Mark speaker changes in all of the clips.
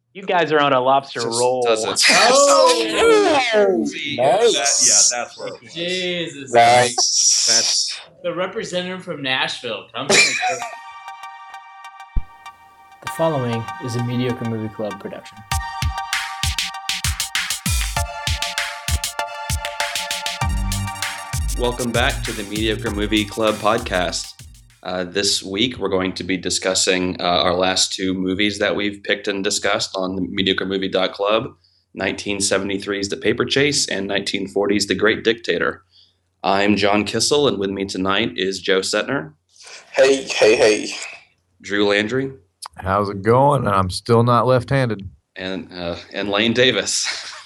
Speaker 1: You guys are on a lobster roll.
Speaker 2: See,
Speaker 3: Nice.
Speaker 2: that's where it was.
Speaker 4: Jesus.
Speaker 3: Nice.
Speaker 4: The representative from Nashville comes in.
Speaker 5: The following is a Mediocre Movie Club production.
Speaker 2: Welcome back to the Mediocre Movie Club podcast. This week, we're going to be discussing our last two movies that we've picked and discussed on the mediocremovie.club, 1973's The Paper Chase and 1940's The Great Dictator. I'm John Kissel, and with me tonight is Joe Setner.
Speaker 3: Hey.
Speaker 2: Drew Landry.
Speaker 6: How's it going? I'm still not left-handed.
Speaker 2: And Lane Davis.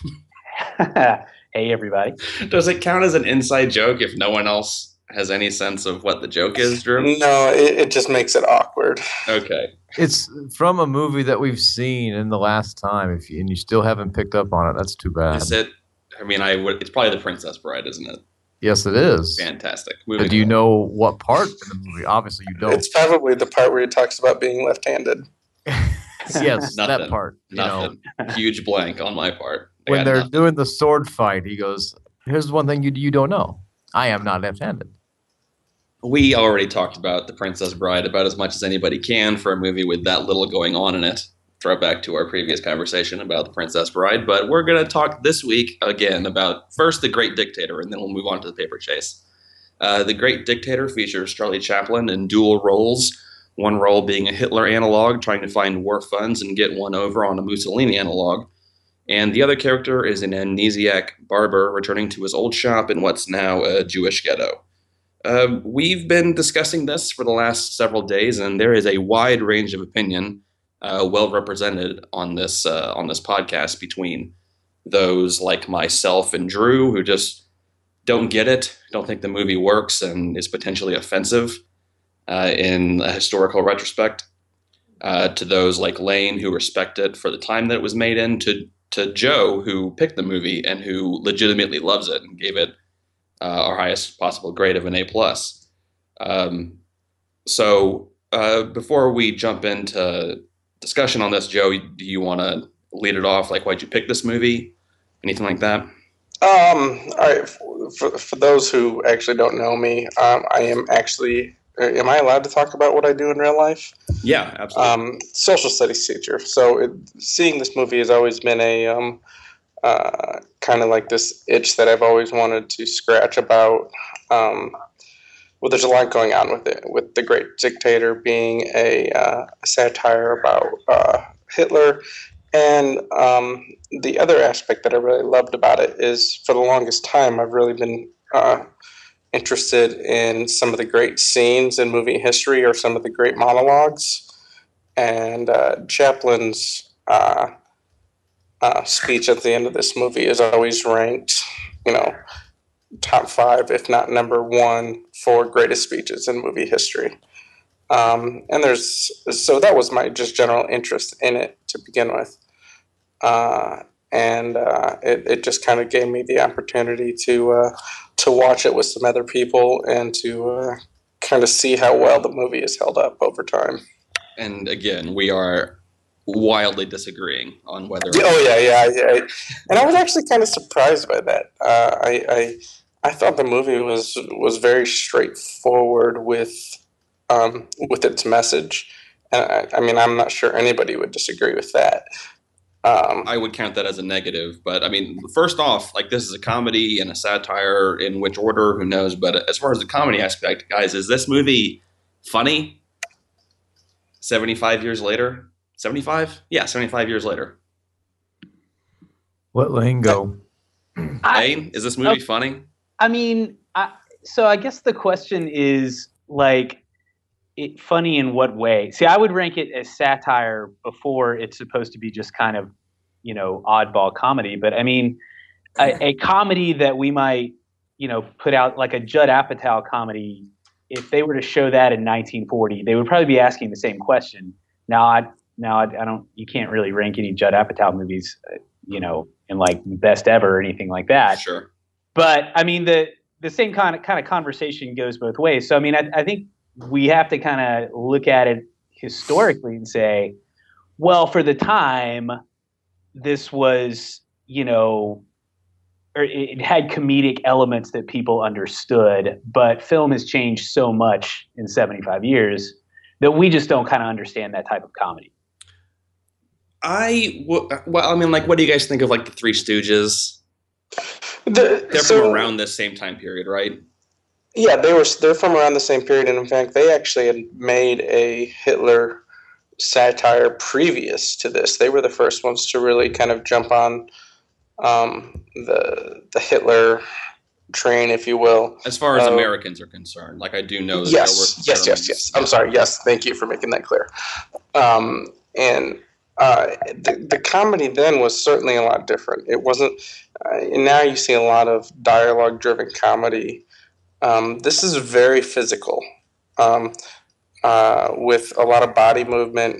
Speaker 1: Hey, everybody.
Speaker 2: Does it count as an inside joke if no one else has any sense of what the joke is, Drew?
Speaker 3: No, it just makes it awkward.
Speaker 2: Okay.
Speaker 6: It's from a movie that we've seen in the last time, and you still haven't picked up on it. That's too bad.
Speaker 2: Is it? I mean, it's probably The Princess Bride, isn't it?
Speaker 6: Yes, it is.
Speaker 2: Fantastic.
Speaker 6: But do you know what part in the movie? Obviously, you don't.
Speaker 3: It's probably the part where he talks about being left-handed.
Speaker 6: Yes,
Speaker 2: Nothing.
Speaker 6: that part.
Speaker 2: Nothing. Huge blank on my part.
Speaker 6: When they're doing the sword fight, he goes, "Here's one thing you don't know. I am not left-handed."
Speaker 2: We already talked about The Princess Bride about as much as anybody can for a movie with that little going on in it. Throw back to our previous conversation about The Princess Bride, but we're going to talk this week again about first The Great Dictator, and then we'll move on to The Paper Chase. The Great Dictator features Charlie Chaplin in dual roles, one role being a Hitler analog trying to find war funds and get one over on a Mussolini analog, and the other character is an amnesiac barber returning to his old shop in what's now a Jewish ghetto. We've been discussing this for the last several days, and there is a wide range of opinion well represented on this podcast between those like myself and Drew who just don't get it, don't think the movie works, and is potentially offensive in a historical retrospect, to those like Lane who respect it for the time that it was made in, to Joe who picked the movie and who legitimately loves it and gave it our highest possible grade of an A+. So before we jump into discussion on this, Joe, do you want to lead it off? Like, why'd you pick this movie? Anything like that?
Speaker 3: All right. For those who actually don't know me, I am actually. Am I allowed to talk about what I do in real life?
Speaker 2: Yeah, absolutely.
Speaker 3: Social studies teacher. So seeing this movie has always been a kind of like this itch that I've always wanted to scratch about. Well, there's a lot going on with it, with The Great Dictator being a satire about Hitler. And the other aspect that I really loved about it is, for the longest time, I've really been interested in some of the great scenes in movie history or some of the great monologues. And Chaplin's speech at the end of this movie is always ranked, top 5, if not number 1, for greatest speeches in movie history. And so that was my just general interest in it to begin with. And it just kind of gave me the opportunity to watch it with some other people and to kind of see how well the movie is held up over time.
Speaker 2: And again, we are wildly disagreeing on whether.
Speaker 3: Yeah. And I was actually kind of surprised by that. I thought the movie was very straightforward with its message, and I mean, I'm not sure anybody would disagree with that.
Speaker 2: I would count that as a negative, but I mean, first off, like, this is a comedy and a satire. In which order, who knows? But as far as the comedy aspect, guys, is this movie funny? 75 years later. 75? Yeah, 75 years later.
Speaker 6: Let Lane go.
Speaker 2: Lane, is this movie funny?
Speaker 1: I mean, so I guess the question is, like, funny in what way? See, I would rank it as satire before it's supposed to be just kind of, oddball comedy. But I mean, a comedy that we might, put out, like a Judd Apatow comedy, if they were to show that in 1940, they would probably be asking the same question. Now I don't. You can't really rank any Judd Apatow movies, in like best ever or anything like that.
Speaker 2: Sure.
Speaker 1: But I mean, the same kind of conversation goes both ways. So I mean, I think we have to kind of look at it historically and say, well, for the time, this was, or it had comedic elements that people understood, but film has changed so much in 75 years that we just don't kind of understand that type of comedy.
Speaker 2: What do you guys think of like the Three Stooges? They're from around this same time period, right?
Speaker 3: Yeah, they're from around the same period, and in fact, they actually had made a Hitler satire previous to this. They were the first ones to really kind of jump on the Hitler train, if you will.
Speaker 2: As far as Americans are concerned, like I do know that
Speaker 3: yes. I'm sorry. Yes, thank you for making that clear. The comedy then was certainly a lot different. It wasn't. Now you see a lot of dialogue-driven comedy. This is very physical, with a lot of body movement.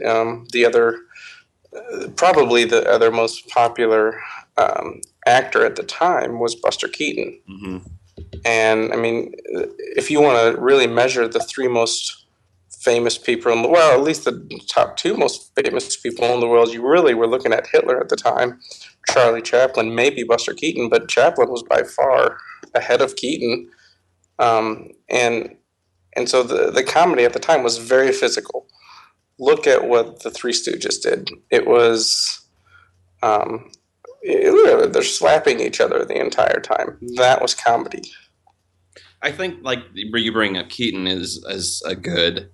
Speaker 3: Probably the other most popular actor at the time was Buster Keaton.
Speaker 2: Mm-hmm.
Speaker 3: And I mean, if you want to really measure the three most famous people at least the top two most famous people in the world, you really were looking at Hitler at the time, Charlie Chaplin, maybe Buster Keaton, but Chaplin was by far ahead of Keaton. And so the comedy at the time was very physical. Look at what the Three Stooges did. It was, literally, they're slapping each other the entire time. That was comedy.
Speaker 2: I think like you bring up Keaton is a good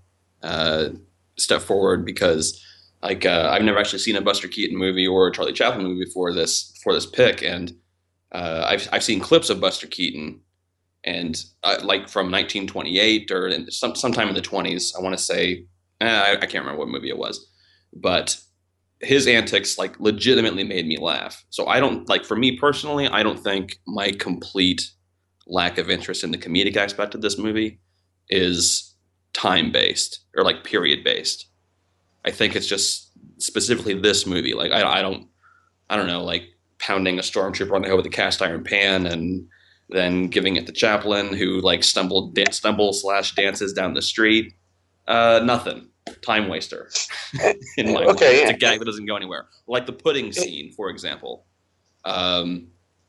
Speaker 2: step forward because like I've never actually seen a Buster Keaton movie or a Charlie Chaplin movie before this pick, and I've seen clips of Buster Keaton. And like from 1928 or sometime in the 20s, I want to say, I can't remember what movie it was, but his antics like legitimately made me laugh. So I don't like, for me personally, I don't think my complete lack of interest in the comedic aspect of this movie is time based or like period based. I think it's just specifically this movie. Like I don't know, like pounding a stormtrooper on the head with a cast iron pan and then giving it to Chaplin, who like stumble/dances down the street. Nothing. Time waster. In my mind. It's a gag that doesn't go anywhere. Like the pudding scene, for example. That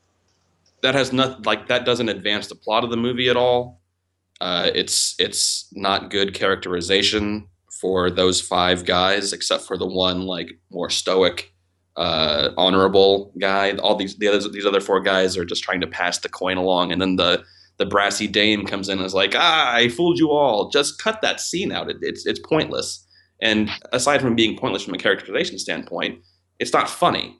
Speaker 2: has not like that doesn't advance the plot of the movie at all. It's not good characterization for those five guys, except for the one like more stoic, honorable guy. All these other four guys are just trying to pass the coin along, and then the brassy dame comes in and is like, I fooled you all. Just cut that scene out. It's pointless. And aside from being pointless from a characterization standpoint, it's not funny.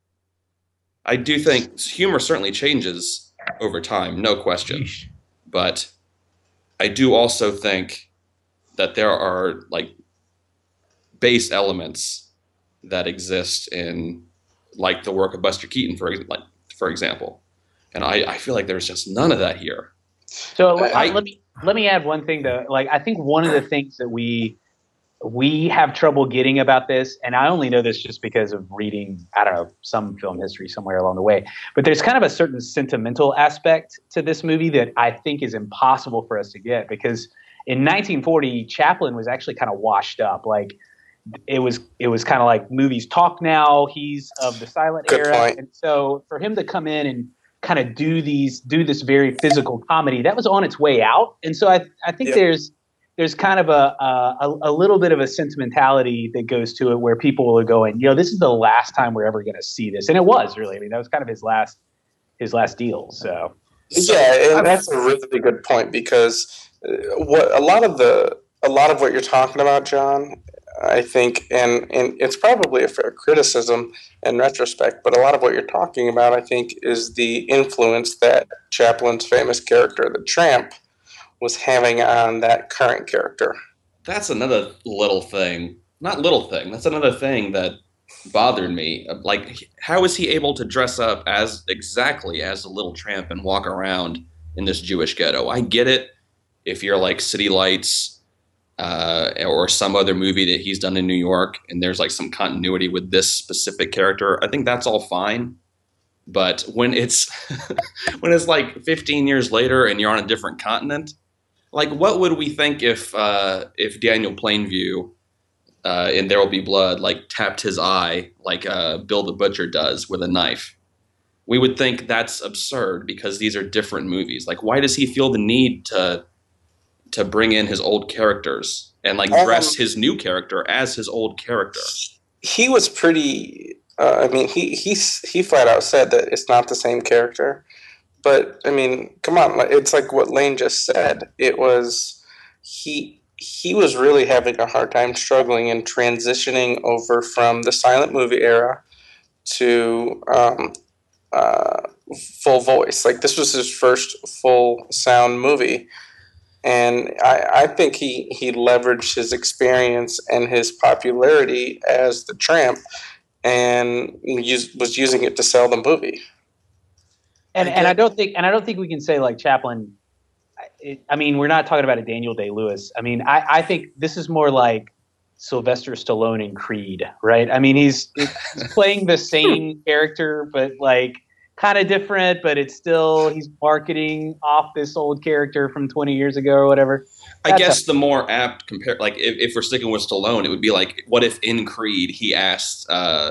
Speaker 2: I do think humor certainly changes over time, no question. But I do also think that there are like base elements that exist in like the work of Buster Keaton, for example. And I feel like there's just none of that here.
Speaker 1: So let me add one thing though. Like I think one of the things that we have trouble getting about this, and I only know this just because of reading, I don't know, some film history somewhere along the way, but there's kind of a certain sentimental aspect to this movie that I think is impossible for us to get, because in 1940, Chaplin was actually kind of washed up. Like it was kind of like movies talk now. He's of the silent
Speaker 3: Good
Speaker 1: era.
Speaker 3: point.
Speaker 1: And so for him to come in and kind of do this very physical comedy, that was on its way out. And so I think there's kind of a little bit of a sentimentality that goes to it, where people are going, this is the last time we're ever going to see this. And it was really, I mean, that was kind of his last deal. So
Speaker 3: yeah, and that's a really good point, because a lot of what you're talking about, John, I think, and it's probably a fair criticism in retrospect, but a lot of what you're talking about, I think, is the influence that Chaplin's famous character, the Tramp, was having on that current character.
Speaker 2: That's another little thing. Not little thing. That's another thing that bothered me. Like, how is he able to dress up exactly as a little tramp and walk around in this Jewish ghetto? I get it if you're like City Lights, or some other movie that he's done in New York, and there's like some continuity with this specific character. I think that's all fine. But when it's like 15 years later and you're on a different continent, like what would we think if Daniel Plainview in There Will Be Blood, like tapped his eye like Bill the Butcher does with a knife, we would think that's absurd because these are different movies. Like, why does he feel the need to bring in his old characters and like dress his new character as his old character?
Speaker 3: He was pretty. I mean, he flat out said that it's not the same character. But I mean, come on, it's like what Lane just said. It was he was really having a hard time struggling and transitioning over from the silent movie era to full voice. Like, this was his first full sound movie, and I think he leveraged his experience and his popularity as the Tramp, and was using it to sell the movie.
Speaker 1: And I don't think we can say like Chaplin. I mean, we're not talking about a Daniel Day-Lewis. I mean, I think this is more like Sylvester Stallone in Creed, right? I mean, he's playing the same character, but like kind of different. But it's still, he's marketing off this old character from 20 years ago or whatever.
Speaker 2: I guess the more apt compare, like if we're sticking with Stallone, it would be like, what if in Creed he asked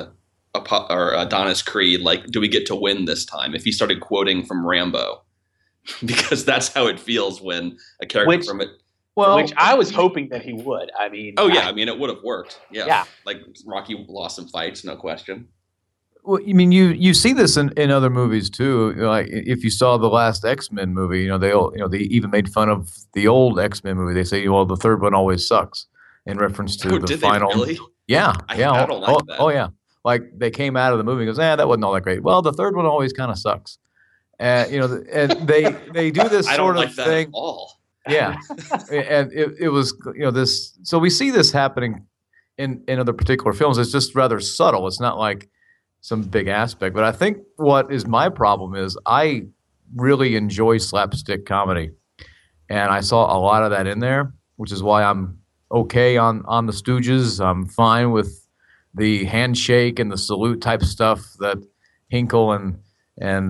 Speaker 2: Adonis Creed, like, do we get to win this time? If he started quoting from Rambo, because that's how it feels when a character from it.
Speaker 1: Well, which I was hoping that he would. I mean,
Speaker 2: I mean, it would have worked. Yeah. Like Rocky lost some fights, no question.
Speaker 6: Well, I mean, you see this in other movies too. Like if you saw the last X-Men movie, they even made fun of the old X-Men movie. They say, well, the third one always sucks, in reference to the final.
Speaker 2: They really?
Speaker 6: Yeah,
Speaker 2: I don't like that.
Speaker 6: Oh yeah, like they came out of the movie and goes, that wasn't all that great. Well, the third one always kind of sucks. And they do this
Speaker 2: I
Speaker 6: sort
Speaker 2: don't
Speaker 6: of
Speaker 2: like that
Speaker 6: thing.
Speaker 2: at all.
Speaker 6: Yeah, and it was this. So we see this happening in other particular films. It's just rather subtle. It's not like some big aspect. But I think what is my problem is I really enjoy slapstick comedy, and I saw a lot of that in there, which is why I'm okay on the Stooges. I'm fine with the handshake and the salute type stuff that Hinkle and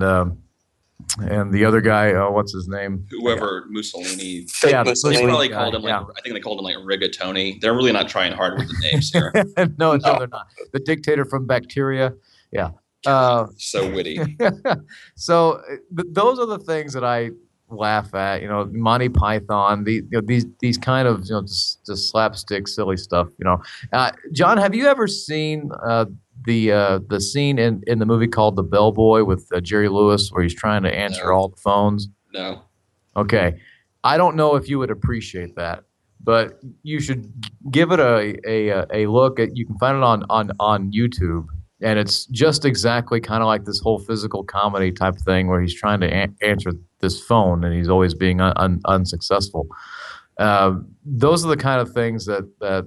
Speaker 6: the other guy, what's his name?
Speaker 2: Whoever Mussolini.
Speaker 3: Mussolini.
Speaker 2: They probably called him I think they called him like Rigatoni. They're really not trying hard with the names here.
Speaker 6: No, they're not. The dictator from Bacteria. Yeah.
Speaker 2: So witty.
Speaker 6: So those are the things that I laugh at. Monty Python. These kind of just slapstick silly stuff. John, have you ever seen the scene in the movie called The Bellboy with Jerry Lewis, where he's trying to answer all the phones?
Speaker 2: No.
Speaker 6: Okay. I don't know if you would appreciate that, but you should give it a look. You can find it on YouTube, and it's just exactly kind of like this whole physical comedy type thing where he's trying to answer this phone and he's always being unsuccessful. Those are the kind of things that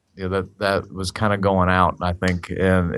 Speaker 6: was kind of going out, I think, and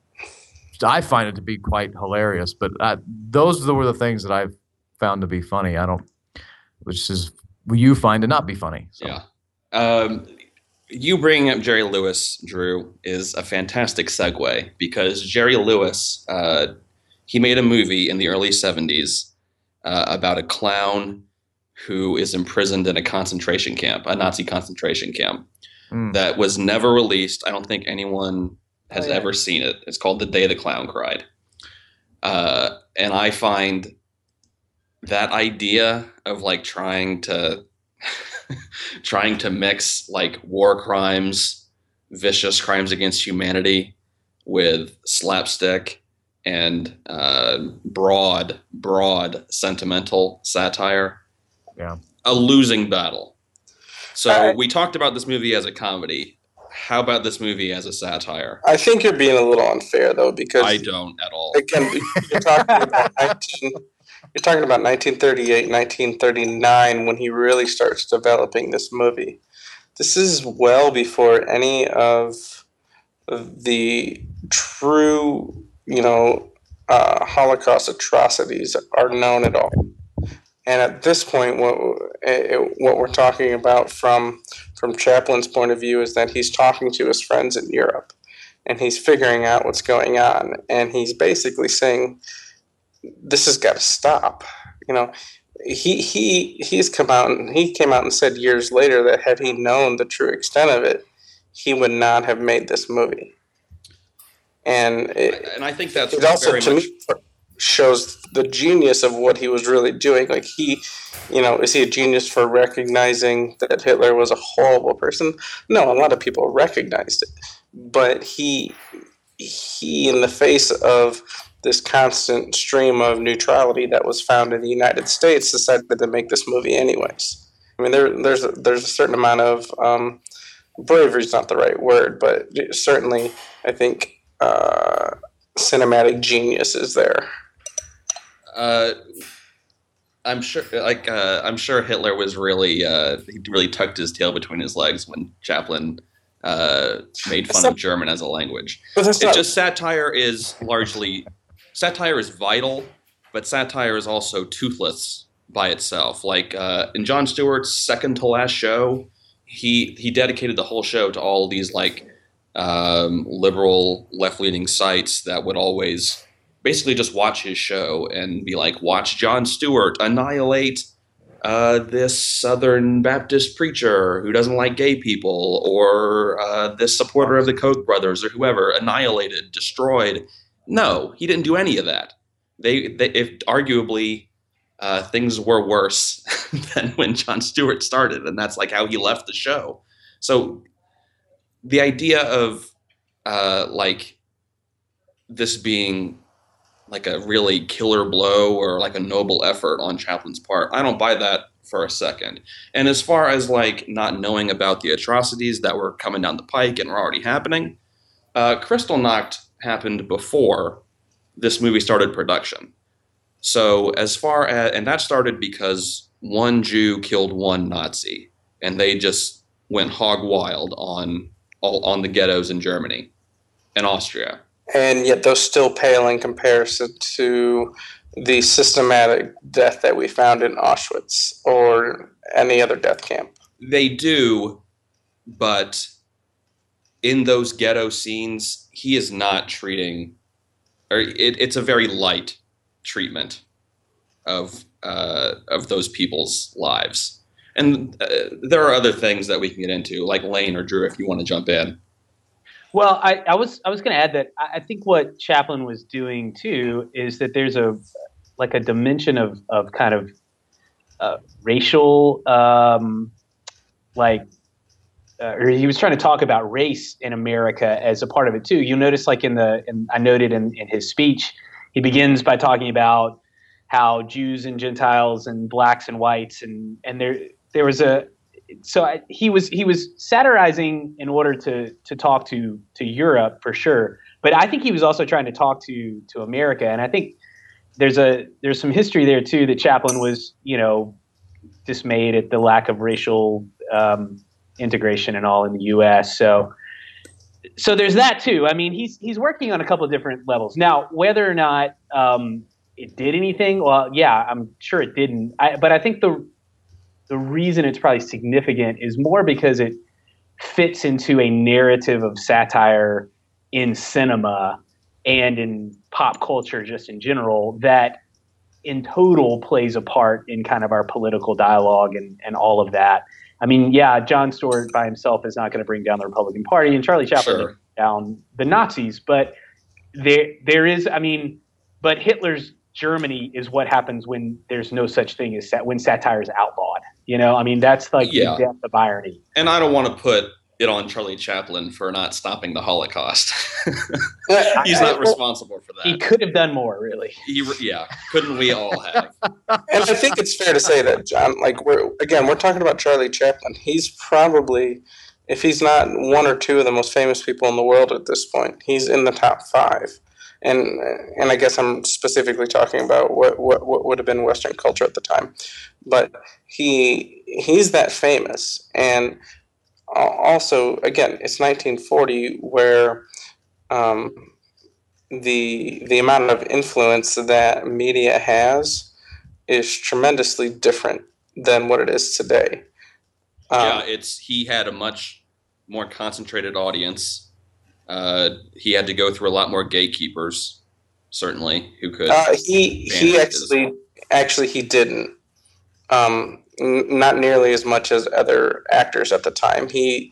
Speaker 6: I find it to be quite hilarious. But those were the things that I've found to be funny. Which is you find to not be funny. So.
Speaker 2: Yeah. You bringing up Jerry Lewis, Drew, is a fantastic segue because Jerry Lewis, he made a movie in the early 70s about a clown who is imprisoned in a concentration camp, a Nazi concentration camp. That was never released. I don't think anyone has ever seen it. It's called The Day the Clown Cried. And I find that idea of like trying to mix like war crimes, vicious crimes against humanity with slapstick and broad sentimental satire.
Speaker 6: Yeah.
Speaker 2: A losing battle. So we talked about this movie as a comedy. How about this movie as a satire?
Speaker 3: I think you're being a little unfair, though, because
Speaker 2: I don't at all.
Speaker 3: Again, you're talking about 1938, 1939 when he really starts developing this movie. This is well before any of the true, Holocaust atrocities are known at all. And at this point, what we're talking about from Chaplin's point of view is that he's talking to his friends in Europe, and he's figuring out what's going on, and he's basically saying, "This has got to stop." He came out and said years later that had he known the true extent of it, he would not have made this movie. And
Speaker 2: I think that's
Speaker 3: it also,
Speaker 2: very
Speaker 3: to
Speaker 2: much.
Speaker 3: me, shows the genius of what he was really doing. Like is he a genius for recognizing that Hitler was a horrible person? No, a lot of people recognized it, but he in the face of this constant stream of neutrality that was found in the United States, decided to make this movie anyways. I mean, there's a certain amount of bravery is not the right word, but certainly I think cinematic genius is there.
Speaker 2: I'm sure Hitler was really he really tucked his tail between his legs when Chaplin made fun of German as a language. Satire is vital, but satire is also toothless by itself. Like in Jon Stewart's second to last show, he dedicated the whole show to all these like liberal left-leaning sites that would always basically just watch his show and be like, watch Jon Stewart annihilate this Southern Baptist preacher who doesn't like gay people, or this supporter of the Koch brothers, or whoever, annihilated, destroyed. No, he didn't do any of that. If arguably things were worse than when Jon Stewart started, and that's like how he left the show. So the idea of like this being like a really killer blow or like a noble effort on Chaplin's part, I don't buy that for a second. And as far as like not knowing about the atrocities that were coming down the pike and were already happening, Kristallnacht happened before this movie started production. So and that started because one Jew killed one Nazi, and they just went hog wild on the ghettos in Germany and Austria.
Speaker 3: And yet those still pale in comparison to the systematic death that we found in Auschwitz or any other death camp.
Speaker 2: They do, but in those ghetto scenes, he is not treating, or it's a very light treatment of those people's lives. And there are other things that we can get into, like Lane or Drew, if you want to jump in.
Speaker 1: Well, I was going to add that I think what Chaplin was doing too is that there's a dimension of kind of racial or he was trying to talk about race in America as a part of it too. You'll notice like I noted in his speech, he begins by talking about how Jews and Gentiles and blacks and whites and there was he was satirizing in order to talk to Europe for sure, but I think he was also trying to talk to America, and I think there's some history there too that Chaplin was dismayed at the lack of racial integration and all in the U.S. So there's that too. I mean, he's working on a couple of different levels now. Whether or not it did anything, well, yeah, I'm sure it didn't. But I think the reason it's probably significant is more because it fits into a narrative of satire in cinema and in pop culture just in general that in total plays a part in kind of our political dialogue and all of that. I mean, yeah, Jon Stewart by himself is not going to bring down the Republican Party, and Charlie Chaplin
Speaker 2: Sure.
Speaker 1: bring down the Nazis, but there is, I mean, but Hitler's Germany is what happens when there's no such thing as when satire is outlawed. I mean, that's like the depth of irony.
Speaker 2: And I don't want to put it on Charlie Chaplin for not stopping the Holocaust. He's not responsible for that.
Speaker 1: He could have done more, really.
Speaker 2: Couldn't we all have?
Speaker 3: And I think it's fair to say that, John, like we're talking about Charlie Chaplin. He's probably, if he's not one or two of the most famous people in the world at this point, he's in the top 5. And I guess I'm specifically talking about what would have been Western culture at the time, but he's that famous. And also, again, it's 1940, where the amount of influence that media has is tremendously different than what it is today.
Speaker 2: He had a much more concentrated audience. He had to go through a lot more gatekeepers, certainly, who could.
Speaker 3: He actually he didn't. Not nearly as much as other actors at the time. He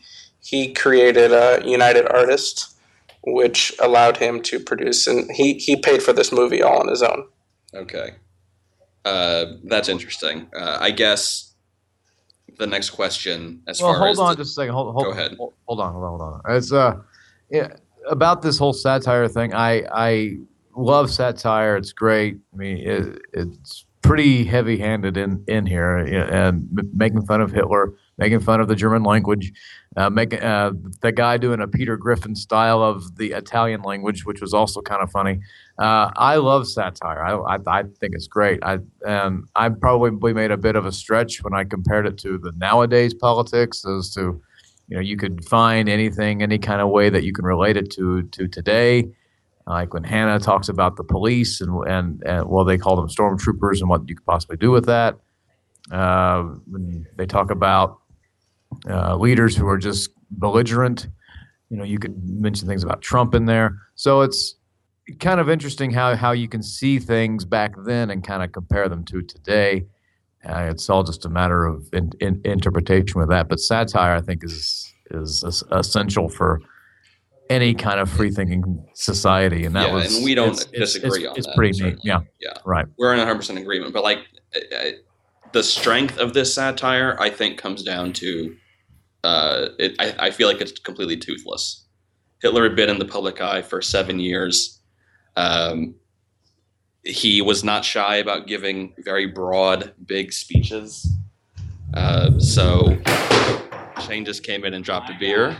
Speaker 3: he created United Artists, which allowed him to produce, and he paid for this movie all on his own.
Speaker 2: Okay. That's interesting. I guess the next question, as
Speaker 6: Well,
Speaker 2: far as
Speaker 6: hold on just a second. Hold
Speaker 2: Go ahead.
Speaker 6: Hold on. It's about this whole satire thing. I love satire. It's great. I mean, it's pretty heavy-handed in here, and making fun of Hitler, making fun of the German language, making the guy doing a Peter Griffin style of the Italian language, which was also kind of funny. I love satire. I think it's great. I probably made a bit of a stretch when I compared it to the nowadays politics, as to, you could find anything, any kind of way that you can relate it to today. Like when Hannah talks about the police and well, they call them stormtroopers and what you could possibly do with that. When they talk about leaders who are just belligerent, you could mention things about Trump in there. So it's kind of interesting how you can see things back then and kind of compare them to today. It's all just a matter of interpretation with that. But satire, I think, is essential for any kind of free-thinking society, and
Speaker 2: and we don't disagree on that.
Speaker 6: It's pretty neat.
Speaker 2: Yeah,
Speaker 6: right.
Speaker 2: We're in 100% agreement. But like, the strength of this satire, I think, comes down to I feel like it's completely toothless. Hitler had been in the public eye for 7 years. He was not shy about giving very broad, big speeches. So Shane just came in and dropped a beer.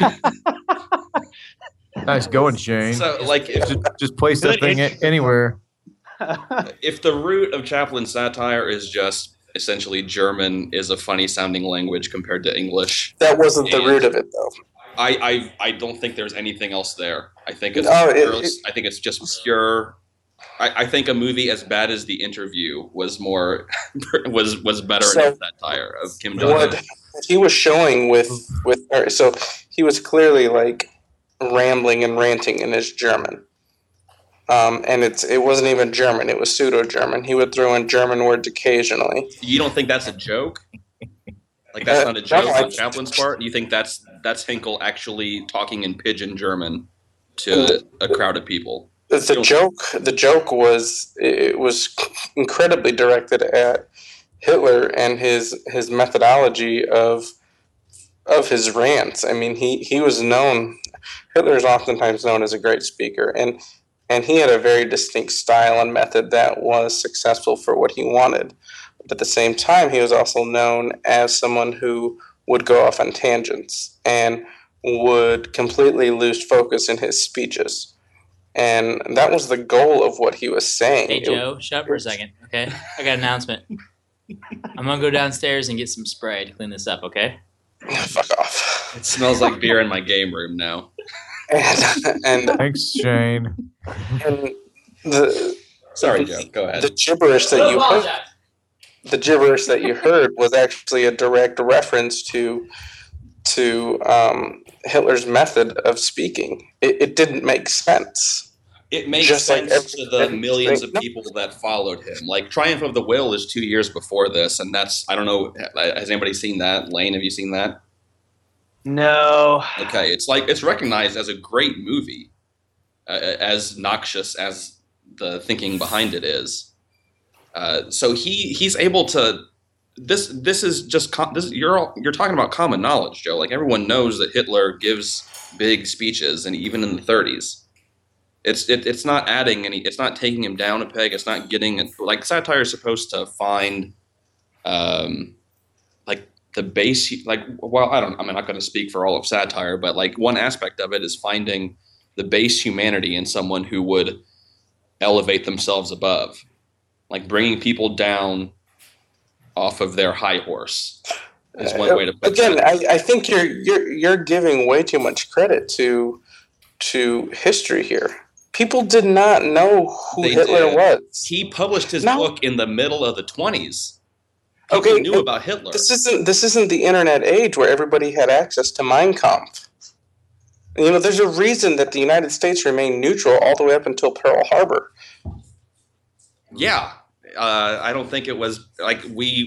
Speaker 6: Nice going, Shane.
Speaker 2: So, like,
Speaker 6: just place that thing anywhere.
Speaker 2: If the root of Chaplin satire is just essentially German is a funny sounding language compared to English,
Speaker 3: That wasn't the root of it, though.
Speaker 2: I don't think there's anything else there. I think it's I think it's just pure. I think a movie as bad as The Interview was more was better in satire of Kim Jong-un.
Speaker 3: What he was showing with her, so he was clearly like rambling and ranting in his German. And it wasn't even German, it was pseudo-German. He would throw in German words occasionally.
Speaker 2: You don't think that's a joke? Like, that's not a joke on Chaplin's part? You think that's Hinkle actually talking in pidgin German to a crowd of people?
Speaker 3: The joke was, it was incredibly directed at Hitler and his methodology of his rants. I mean, he was known. Hitler is oftentimes known as a great speaker, and he had a very distinct style and method that was successful for what he wanted. But at the same time, he was also known as someone who would go off on tangents and would completely lose focus in his speeches. And that was the goal of what he was saying.
Speaker 4: Hey, Joe, shut up for a second, okay? I got an announcement. I'm going to go downstairs and get some spray to clean this up, okay?
Speaker 3: Fuck off.
Speaker 2: It smells like beer in my game room now.
Speaker 3: And
Speaker 6: Thanks, Shane.
Speaker 3: And
Speaker 2: Sorry, Joe. Go ahead.
Speaker 3: The gibberish that you heard was actually a direct reference to Hitler's method of speaking. It didn't make sense.
Speaker 2: It makes sense to the millions of people that followed him. Like, Triumph of the Will is 2 years before this, and that's, I don't know, has anybody seen that? Lane, have you seen that?
Speaker 1: No.
Speaker 2: Okay, it's recognized as a great movie, as noxious as the thinking behind it is. So he's able to. This is just you're talking about common knowledge, Joe. Like, everyone knows that Hitler gives big speeches, and even in the 30s, it's not adding any. It's not taking him down a peg. It's not getting it. Like, satire is supposed to find, like, the base. Like, well, I'm not going to speak for all of satire, but like, one aspect of it is finding the base humanity in someone who would elevate themselves above, like bringing people down off of their high horse is one way to put it.
Speaker 3: Again, I think you're giving way too much credit to history here. People did not know who Hitler was.
Speaker 2: He published his book in the middle of the 20s. People knew about Hitler.
Speaker 3: This isn't the internet age where everybody had access to Mein Kampf. You know, there's a reason that the United States remained neutral all the way up until Pearl Harbor.
Speaker 2: Yeah. I don't think it was like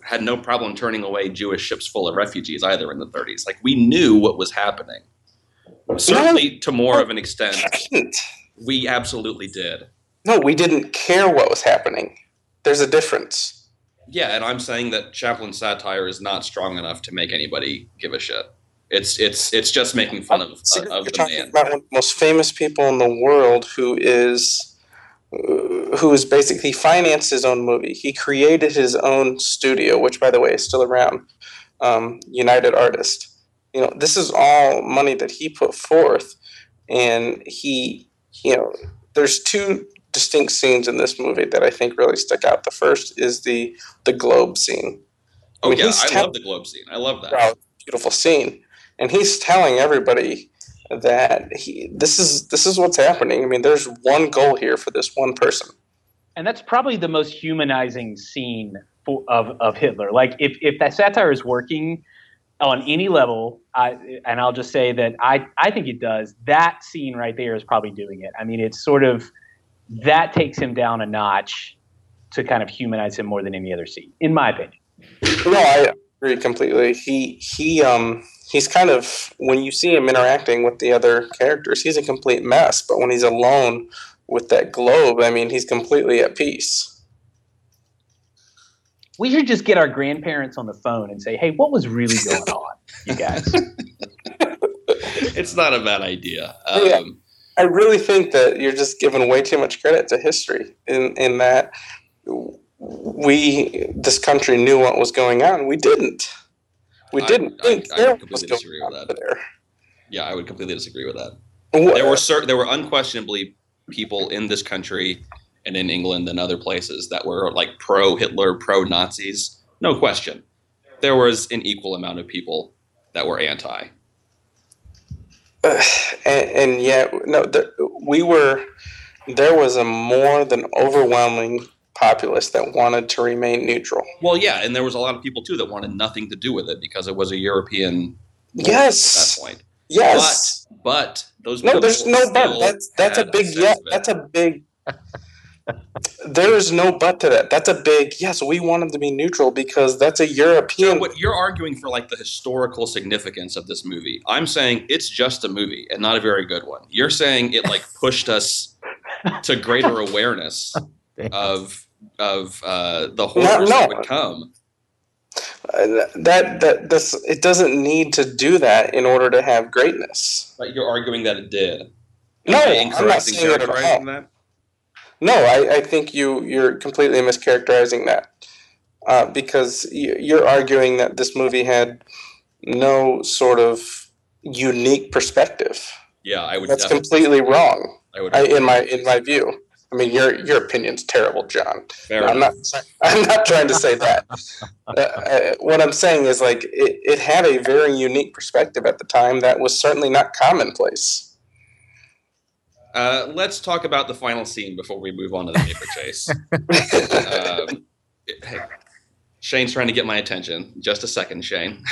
Speaker 2: had no problem turning away Jewish ships full of refugees either in the 30s. Like, we knew what was happening. Certainly, to more of an extent, we absolutely did.
Speaker 3: No, we didn't care what was happening. There's a difference.
Speaker 2: Yeah, and I'm saying that Chaplin's satire is not strong enough to make anybody give a shit. It's just making fun of
Speaker 3: You're
Speaker 2: the
Speaker 3: talking
Speaker 2: man.
Speaker 3: about one of the most famous people in the world who is basically financed his own movie. He created his own studio, which, by the way, is still around. United Artists. This is all money that he put forth, and there's two distinct scenes in this movie that I think really stick out. The first is the globe scene.
Speaker 2: I love the globe scene. I love that.
Speaker 3: Wow, beautiful scene, and he's telling everybody that this is what's happening. I mean, there's one goal here for this one person,
Speaker 1: and that's probably the most humanizing scene of Hitler. Like, if that satire is working on any level, and I'll just say that I think it does. That scene right there is probably doing it. I mean, it's sort of that takes him down a notch to kind of humanize him more than any other scene, in my opinion.
Speaker 3: No, I agree completely. He's kind of, when you see him interacting with the other characters, he's a complete mess. But when he's alone with that globe, I mean, he's completely at peace.
Speaker 1: We should just get our grandparents on the phone and say, hey, what was really going on, you guys?
Speaker 2: It's not a bad idea.
Speaker 3: Yeah, I really think that you're just giving way too much credit to history in that this country knew what was going on. We didn't. We didn't think
Speaker 2: I would completely disagree with that.
Speaker 3: There.
Speaker 2: Yeah, I would completely disagree with that.
Speaker 3: What?
Speaker 2: There were unquestionably people in this country and in England and other places that were like pro-Hitler, pro-Nazis. No question. There was an equal amount of people that were anti.
Speaker 3: And yet, no, there was a more than overwhelming populace that wanted to remain neutral.
Speaker 2: Well, yeah, and there was a lot of people too that wanted nothing to do with it because it was a European war
Speaker 3: yes.
Speaker 2: at that point.
Speaker 3: Yes.
Speaker 2: But those
Speaker 3: no,
Speaker 2: people
Speaker 3: there's no but. That's a big yeah. That's a big. There is no but to that. That's a big yes. We want them to be neutral because that's a European.
Speaker 2: So what you're arguing for, like the historical significance of this movie. I'm saying it's just a movie and not a very good one. You're saying it like pushed us to greater awareness of the horrors that would come.
Speaker 3: It doesn't need to do that in order to have greatness.
Speaker 2: But you're arguing that it did.
Speaker 3: No, I'm not saying that at all.
Speaker 2: That?
Speaker 3: No, I think you're completely mischaracterizing that because you're arguing that this movie had no sort of unique perspective.
Speaker 2: Yeah, I would.
Speaker 3: That's completely wrong. In my view. I mean, your opinion's terrible, John. I'm not trying to say that. What I'm saying is, like, it had a very unique perspective at the time that was certainly not commonplace.
Speaker 2: Let's talk about the final scene before we move on to the paper chase. Hey, Shane's trying to get my attention. Just a second, Shane.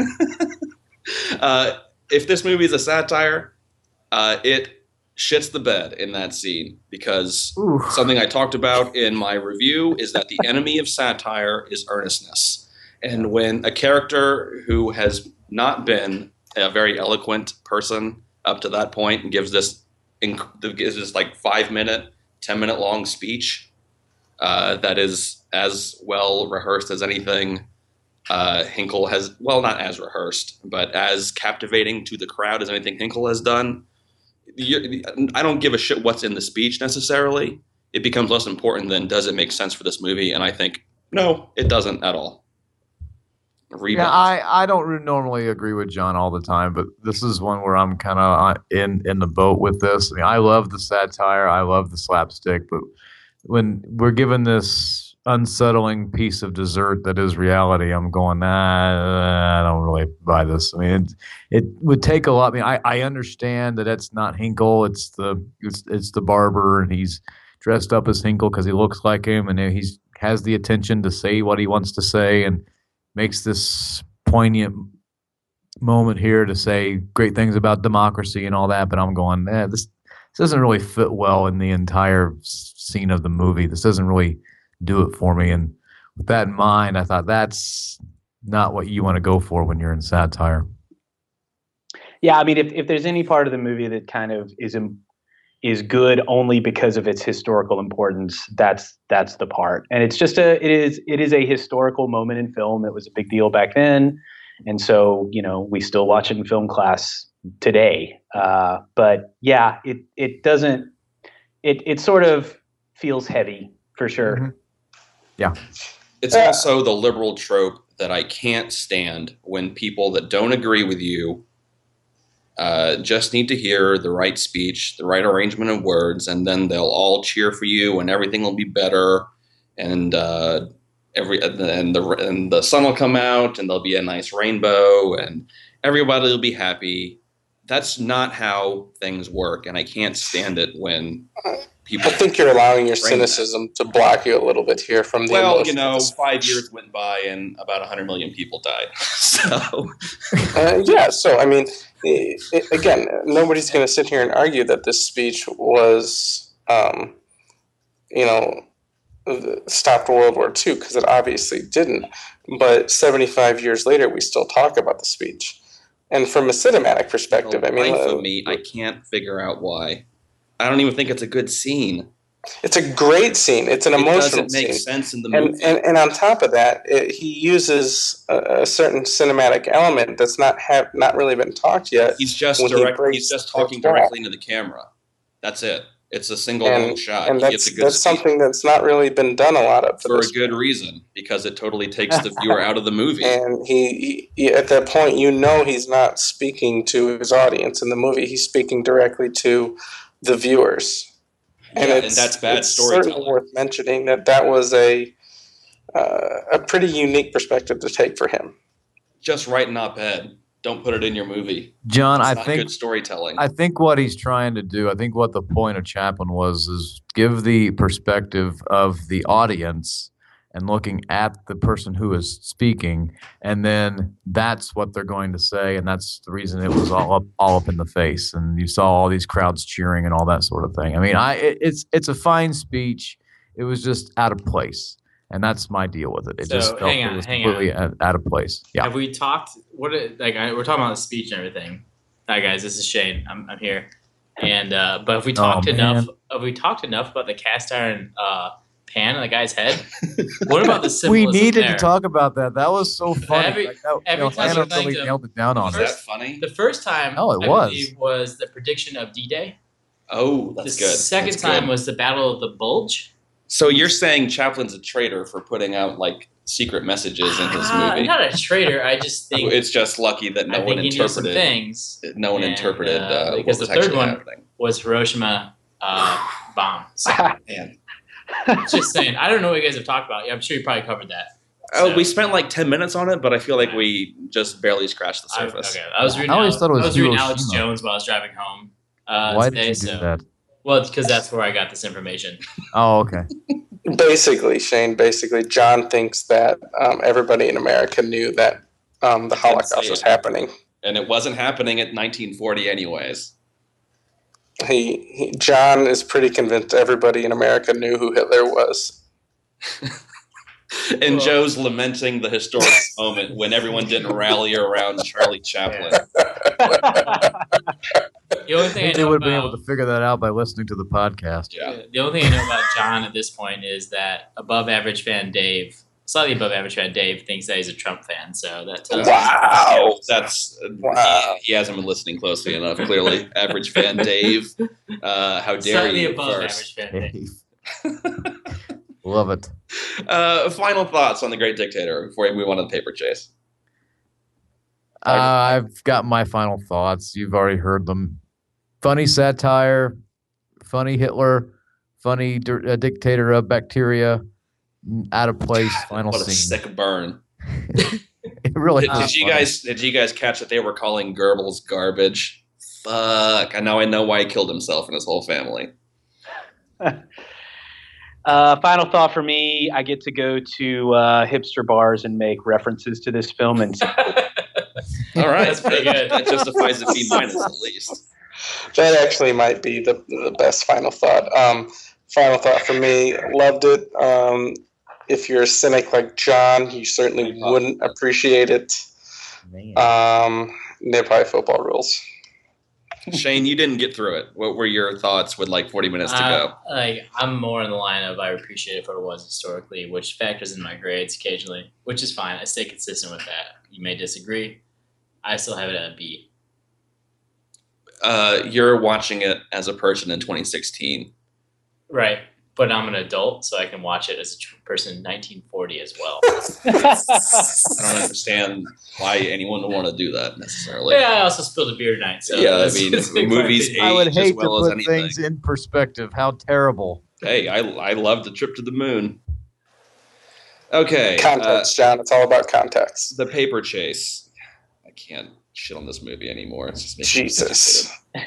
Speaker 2: If this movie is a satire, it shits the bed in that scene because something I talked about in my review is that the enemy of satire is earnestness. And when a character who has not been a very eloquent person up to that point gives this like 5-minute, 10-minute long speech that is as well rehearsed as anything Hinkle has, well, not as rehearsed, but as captivating to the crowd as anything Hinkle has done. I don't give a shit what's in the speech necessarily. It becomes less important than does it make sense for this movie, and I think, no, it doesn't at all.
Speaker 6: Yeah, I don't normally agree with John all the time, but this is one where I'm kind of in the boat with this. I mean, I love the satire, I love the slapstick, but when we're given this unsettling piece of dessert that is reality, I'm going, I don't really buy this. I mean, it would take a lot. I mean, I understand that it's not Hinkle, it's the barber, and he's dressed up as Hinkle because he looks like him, and he's has the attention to say what he wants to say, and makes this poignant moment here to say great things about democracy and all that, but I'm going, this doesn't really fit well in the entire scene of the movie. This doesn't really do it for me. And with that in mind, I thought that's not what you want to go for when you're in satire.
Speaker 1: Yeah, I mean, if there's any part of the movie that kind of is good only because of its historical importance, that's the part. And it's just it is a historical moment in film. It was a big deal back then, and so we still watch it in film class today. But yeah, it doesn't. It sort of feels heavy for sure.
Speaker 6: Mm-hmm. Yeah.
Speaker 2: It's also the liberal trope that I can't stand when people that don't agree with you just need to hear the right speech, the right arrangement of words, and then they'll all cheer for you, and everything will be better, and the sun will come out, and there'll be a nice rainbow, and everybody will be happy. That's not how things work, and I can't stand it when people.
Speaker 3: I think you're allowing your cynicism to block you a little bit here from the.
Speaker 2: Well, 5 years went by and about 100 million people died. So.
Speaker 3: Yeah. So I mean, again, nobody's going to sit here and argue that this speech was, stopped World War II, because it obviously didn't. But 75 years later, we still talk about the speech. And from a cinematic perspective,
Speaker 2: I can't figure out why. I don't even think it's a good scene.
Speaker 3: It's a great scene. It's an emotional scene. It doesn't make
Speaker 2: sense in the movie.
Speaker 3: And on top of that, he uses a certain cinematic element that's not really been talked yet.
Speaker 2: He's just talking directly into the camera. That's it. It's a single long shot.
Speaker 3: And that's something that's not really been done a lot of.
Speaker 2: For a good reason, because it totally takes the viewer out of the movie.
Speaker 3: And he at that point, he's not speaking to his audience in the movie. He's speaking directly to the viewers. And
Speaker 2: that's bad storytelling.
Speaker 3: It's certainly worth mentioning that was a pretty unique perspective to take for him.
Speaker 2: Just write an op-ed. Don't put it in your movie.
Speaker 6: John,
Speaker 2: I think good storytelling.
Speaker 6: I think what he's trying to do, I think what the point of Chaplin was, is give the perspective of the audience and looking at the person who is speaking, and then that's what they're going to say, and that's the reason it was all up in the face, and you saw all these crowds cheering and all that sort of thing. I mean, it's a fine speech. It was just out of place. And that's my deal with it. It just felt it was completely out of place. Yeah.
Speaker 4: Have we talked? We're talking about the speech and everything. Hi guys, this is Shane. I'm here. And but have we talked enough? Have we talked enough about the cast iron pan on the guy's head? What about the symbolism?
Speaker 6: We needed
Speaker 4: there?
Speaker 6: to talk about that. That was so funny.
Speaker 4: Every time
Speaker 6: Hannah really nailed it down on
Speaker 2: it.
Speaker 6: it.
Speaker 2: Was that funny?
Speaker 4: The first time, was the prediction of D-Day.
Speaker 2: Oh, that's good.
Speaker 4: The second time was the Battle of the Bulge.
Speaker 2: So you're saying Chaplin's a traitor for putting out secret messages in his movie?
Speaker 4: Not a traitor. I just think
Speaker 2: it's just lucky that no one interpreted
Speaker 4: things.
Speaker 2: No one interpreted
Speaker 4: because the third one was Hiroshima bomb. So,
Speaker 2: man,
Speaker 4: just saying. I don't know what you guys have talked about. I'm sure you probably covered that.
Speaker 2: Oh, we spent 10 minutes on it, but I feel like we just barely scratched the surface.
Speaker 4: I was reading Alex Jones while I was driving home.
Speaker 6: Why did you do that?
Speaker 4: Well, it's because that's where I got this information.
Speaker 6: Oh, okay.
Speaker 3: Basically, Shane, John thinks that everybody in America knew that the Holocaust was happening.
Speaker 2: And it wasn't happening at 1940 anyways.
Speaker 3: John is pretty convinced everybody in America knew who Hitler was.
Speaker 2: And Joe's lamenting the historic moment when everyone didn't rally around Charlie Chaplin.
Speaker 4: The only thing
Speaker 6: they would have been able to figure that out by listening to the podcast.
Speaker 2: Yeah.
Speaker 4: The only thing I know about John at this point is that slightly above average fan Dave, thinks that he's a Trump fan. So that's
Speaker 3: wow.
Speaker 2: He hasn't been listening closely enough. Clearly, average fan Dave. How dare
Speaker 4: slightly
Speaker 2: you?
Speaker 4: Above
Speaker 2: first.
Speaker 4: average fan Dave.
Speaker 6: Love it.
Speaker 2: Final thoughts on The Great Dictator before we move on to the paper chase.
Speaker 6: I've got my final thoughts. You've already heard them. Funny satire, funny Hitler, funny dictator of bacteria, out of place. Final
Speaker 2: what
Speaker 6: scene.
Speaker 2: A sick burn.
Speaker 6: It really.
Speaker 2: Did you guys catch that they were calling Goebbels garbage? Fuck! And now I know why he killed himself and his whole family.
Speaker 1: Final thought for me: I get to go to hipster bars and make references to this film, and
Speaker 2: all right,
Speaker 4: that's pretty good.
Speaker 2: That justifies a B- at least.
Speaker 3: That actually might be the best final thought. Final thought for me: loved it. if you're a cynic like John, you certainly wouldn't appreciate it. Nearby football rules.
Speaker 2: Shane, you didn't get through it. What were your thoughts with like 40 minutes to go?
Speaker 4: I'm more in the line of I appreciate it for what it was historically, which factors in my grades occasionally, which is fine. I stay consistent with that. You may disagree. I still have it at a B.
Speaker 2: You're watching it as a person in 2016.
Speaker 4: Right. But I'm an adult, so I can watch it as a person in 1940 as well.
Speaker 2: I don't understand why anyone would want to do that necessarily.
Speaker 4: Yeah, I also spilled a beer tonight. So
Speaker 2: yeah, I mean, movies age
Speaker 6: I would hate
Speaker 2: as well
Speaker 6: to
Speaker 2: as
Speaker 6: put
Speaker 2: anything.
Speaker 6: things in perspective. How terrible.
Speaker 2: Hey, I love the trip to the moon. Okay.
Speaker 3: Context, John. It's all about context.
Speaker 2: The Paper Chase. I can't shit on this movie anymore. It's just making me
Speaker 3: Jesus.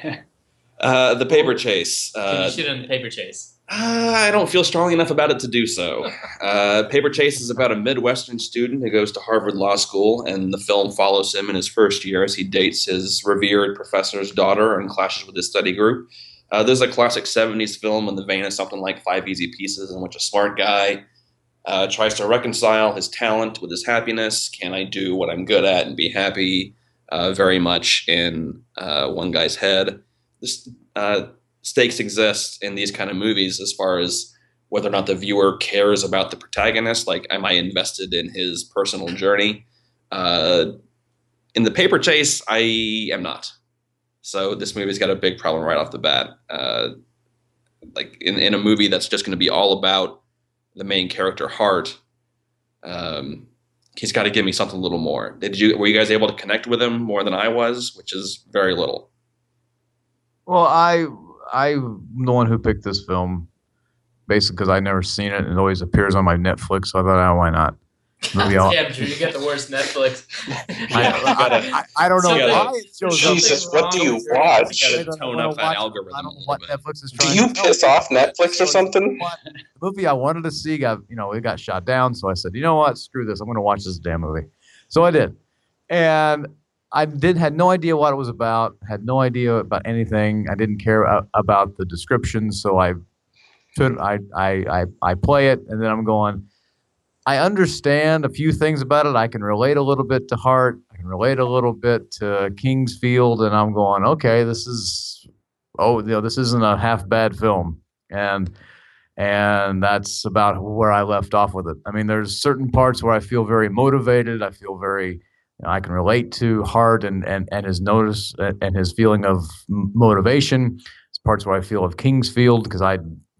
Speaker 2: The Paper Chase.
Speaker 4: Can you shoot on the Paper Chase?
Speaker 2: I don't feel strong enough about it to do so. Paper Chase is about a Midwestern student who goes to Harvard Law School, and the film follows him in his first year as he dates his revered professor's daughter and clashes with his study group. This is a classic 70s film in the vein of something like Five Easy Pieces, in which a smart guy tries to reconcile his talent with his happiness. Can I do what I'm good at and be happy? Very much in one guy's head. This stakes exist in these kind of movies as far as whether or not the viewer cares about the protagonist. Like, am I invested in his personal journey? In The Paper Chase, I am not. So this movie's got a big problem right off the bat. Like in a movie that's just going to be all about the main character, Hart, he's got to give me something a little more. Were you guys able to connect with him more than I was, which is very little?
Speaker 6: Well, I'm the one who picked this film, basically because I'd never seen it, and it always appears on my Netflix. So I thought, why not?
Speaker 4: Damn, Drew, you get the worst Netflix.
Speaker 6: I don't know why it shows up.
Speaker 3: Jesus, what do you watch?
Speaker 2: You gotta tone up that algorithm
Speaker 6: I don't
Speaker 2: a
Speaker 6: know
Speaker 2: little
Speaker 6: what
Speaker 2: bit.
Speaker 6: Netflix is
Speaker 3: Do
Speaker 6: trying
Speaker 3: you
Speaker 6: to
Speaker 3: piss off Netflix or something?
Speaker 6: The movie I wanted to see it got shot down, so I said, you know what, screw this, I'm going to watch this damn movie. So I did, and I had no idea what it was about, had no idea about anything. I didn't care about the description, so I play it, and then I'm going, I understand a few things about it. I can relate a little bit to Hart. I can relate a little bit to Kingsfield, and I'm going, okay, this isn't a half bad film, and that's about where I left off with it. I mean, there's certain parts where I feel very motivated. I feel very, I can relate to Hart and his notice and his feeling of motivation. There's parts where I feel of Kingsfield because I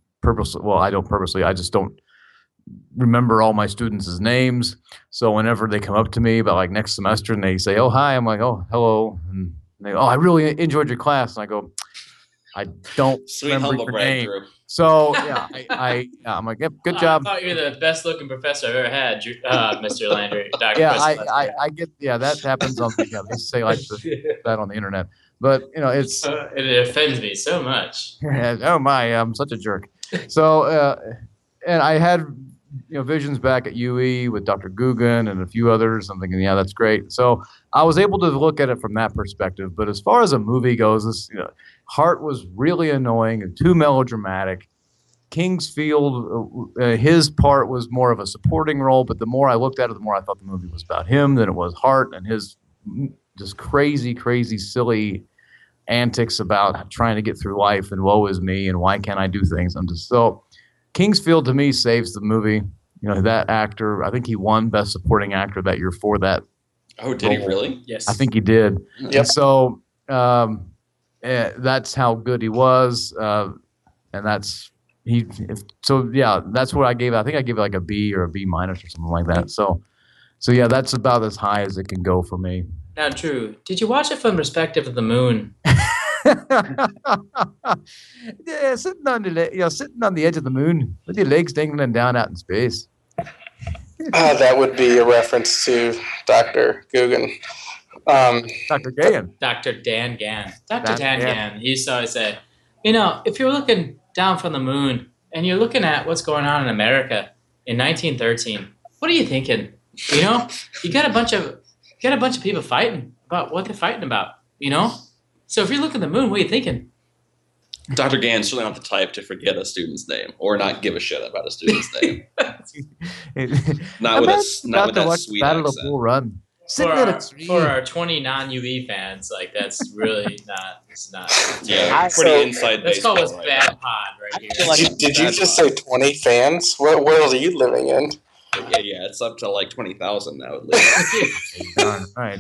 Speaker 6: just don't remember all my students' names. So whenever they come up to me about like next semester and they say, oh, hi, I'm like, oh, hello. And they go, oh, I really enjoyed your class. And I go, I don't
Speaker 2: Sweet
Speaker 6: remember
Speaker 2: humble
Speaker 6: your
Speaker 2: brag,
Speaker 6: name.
Speaker 2: Drew.
Speaker 6: So yeah, I'm like, yep, good job.
Speaker 4: I thought you were the best looking professor I've ever had, Mr. Landry. Dr.
Speaker 6: Yeah,
Speaker 4: Prescott.
Speaker 6: I get, that happens on they say like that on the internet. But it's
Speaker 4: it offends me so much.
Speaker 6: oh my, I'm such a jerk. So and I had visions back at UE with Dr. Guggen and a few others. I'm thinking, yeah, that's great. So I was able to look at it from that perspective. But as far as a movie goes, Hart was really annoying and too melodramatic. Kingsfield, his part was more of a supporting role. But the more I looked at it, the more I thought the movie was about him than it was Hart and his just crazy, crazy, silly antics about trying to get through life and woe is me and why can't I do things. Kingsfield to me saves the movie. That actor, I think he won Best Supporting Actor that year for that.
Speaker 2: Oh, did he really?
Speaker 4: Yes.
Speaker 6: I think he did.
Speaker 3: Yep.
Speaker 6: And so that's how good he was, and that's that's what I gave. I think I gave it like a B or a B minus or something like that. So yeah, that's about as high as it can go for me.
Speaker 4: Now, Drew, did you watch it from the perspective of the moon?
Speaker 6: Yeah, sitting on the edge of the moon with your legs dangling down out in space.
Speaker 3: That would be a reference to Dr. Guggen.
Speaker 6: Dr. Gahan.
Speaker 4: Dr. Dan Gann. Dr.
Speaker 6: Dan
Speaker 4: Dan
Speaker 6: Gann.
Speaker 4: Gann. He used to always say, if you're looking down from the moon and you're looking at what's going on in America in 1913, what are you thinking? You got a bunch of people fighting about what they're fighting about. So if you're looking at the moon, what are you thinking?
Speaker 2: Dr. Gann's certainly not the type to forget a student's name or not give a shit about a student's name. Not with that sweet
Speaker 6: Battle
Speaker 2: accent.
Speaker 6: of Bull Run.
Speaker 4: For our 20 non-UB fans, like that's really not. It's not.
Speaker 2: Yeah, pretty inside
Speaker 4: Let's
Speaker 2: baseball.
Speaker 4: call this
Speaker 2: right
Speaker 4: bad
Speaker 2: now.
Speaker 4: pod right here.
Speaker 3: Did you just say 20 fans? What world are you living in?
Speaker 2: Yeah, it's up to like 20,000 now at least.
Speaker 6: Darn right.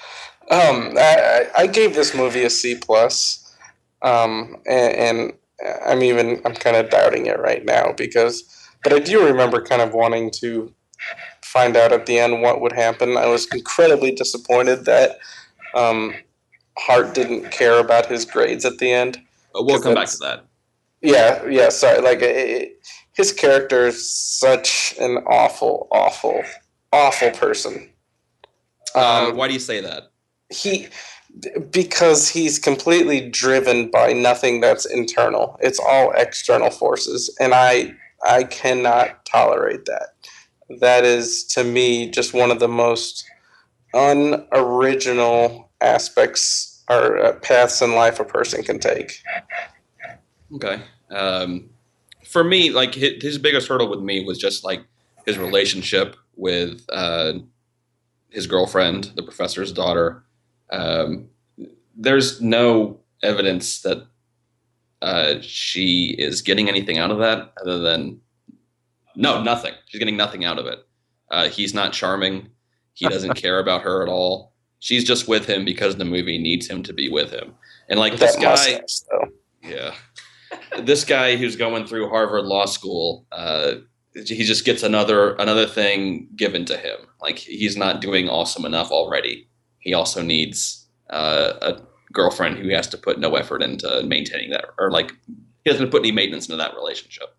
Speaker 3: I gave this movie a C plus, and I'm kind of doubting it right now but I do remember kind of wanting to find out at the end what would happen. I was incredibly disappointed that Hart didn't care about his grades at the end.
Speaker 2: We'll come back to that.
Speaker 3: Yeah. Sorry, like his character is such an awful person.
Speaker 2: Why do you say that?
Speaker 3: Because he's completely driven by nothing that's internal. It's all external forces, and I cannot tolerate that. That is, to me, just one of the most unoriginal aspects or paths in life a person can take.
Speaker 2: Okay. For me, like his biggest hurdle with me was just like his relationship with his girlfriend, the professor's daughter. There's no evidence that she is getting anything out of that other than nothing. She's getting nothing out of it. He's not charming. He doesn't care about her at all. She's just with him because the movie needs him to be with him. And like this guy, yeah, this guy who's going through Harvard Law School, he just gets another thing given to him. Like he's not doing awesome enough already. He also needs a girlfriend who has to put no effort into maintaining that, or like he doesn't put any maintenance into that relationship.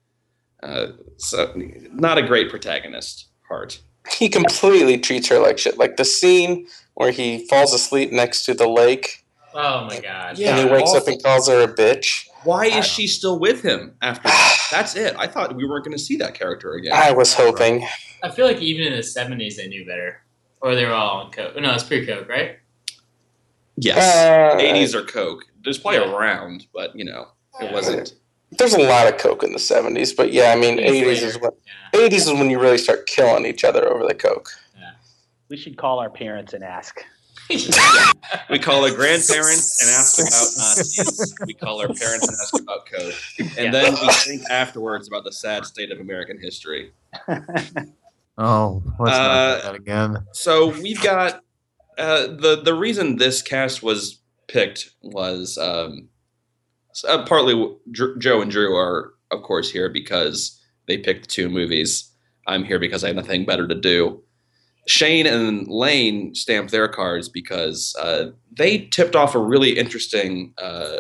Speaker 2: So not a great protagonist, Hart.
Speaker 3: He completely treats her like shit. Like the scene where he falls asleep next to the lake.
Speaker 4: Oh my god!
Speaker 3: And he wakes up and calls her a bitch.
Speaker 2: Why is she still with him after that? That's it. I thought we weren't going to see that character again.
Speaker 3: I was hoping.
Speaker 4: I feel like even in the 70s they knew better, or they were all on coke. No, it's pre-coke, right?
Speaker 2: Yes, 80s are coke. There's probably around, but it wasn't.
Speaker 3: There's a lot of coke in the 70s, but yeah, I mean, 80s is when you really start killing each other over the coke.
Speaker 4: Yeah.
Speaker 1: We should call our parents and ask.
Speaker 2: We call our grandparents and ask about Nazis. We call our parents and ask about coke. And then we think afterwards about the sad state of American history.
Speaker 6: Oh, let's not do that again.
Speaker 2: So we've got the reason this cast was picked was partly Joe and Drew are, of course, here because they picked 2 movies. I'm here because I have nothing better to do. Shane and Lane stamped their cards because they tipped off a really interesting,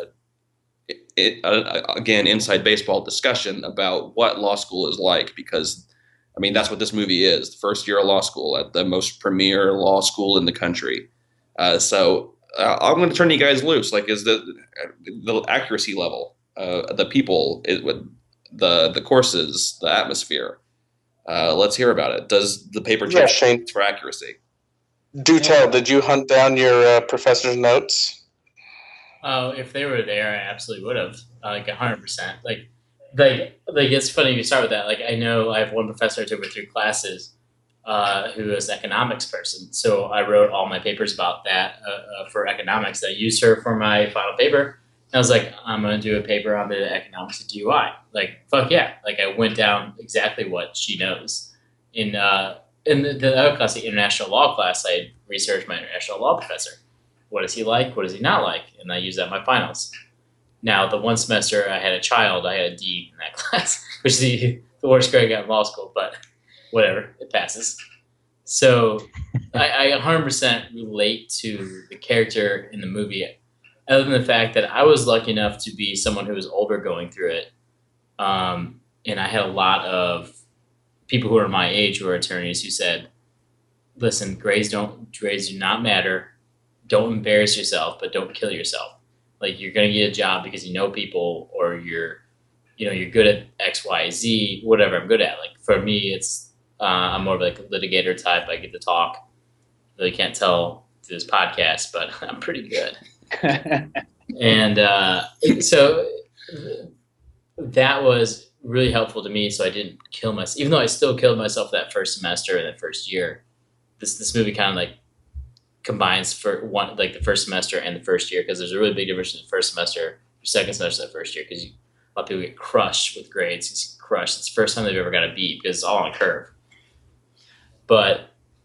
Speaker 2: again, inside baseball discussion about what law school is like. Because, I mean, that's what this movie is. The first year of law school at the most premier law school in the country. So I'm going to turn you guys loose. Like, is the accuracy level, the people, the courses, the atmosphere. Let's hear about it. Does the paper check for accuracy?
Speaker 3: Do tell. Did you hunt down your professor's notes?
Speaker 4: Oh, if they were there, I absolutely would have. Like 100%. Like it's funny you start with that. Like I know I have one professor I took with 3 classes who is an economics person. So I wrote all my papers about that for economics. I used her for my final paper. And I was like, I'm going to do a paper on the economics of DUI. Like, fuck yeah. Like, I went down exactly what she knows. In the other class, the international law class, I researched my international law professor. What is he like? What is he not like? And I used that in my finals. Now, the one semester I had a child, I had a D in that class, which is the worst grade I got in law school, but whatever, it passes. So I 100% relate to the character in the movie. Other than the fact that I was lucky enough to be someone who was older going through it. And I had a lot of people who are my age who are attorneys who said, listen, grades do not matter. Don't embarrass yourself, but don't kill yourself. Like you're going to get a job because you know people or you're good at X, Y, Z, whatever I'm good at. Like for me, it's, I'm more of like a litigator type. I get to talk. Really can't tell through this podcast, but I'm pretty good. And so that was really helpful to me. So I didn't kill myself, even though I still killed myself that first semester and that first year. This movie kind of like combines for one, like the first semester and the first year, because there's a really big difference in the first semester, second semester, that first year, because a lot of people get crushed with grades. It's crushed. It's the first time they've ever got a B because it's all on a curve. But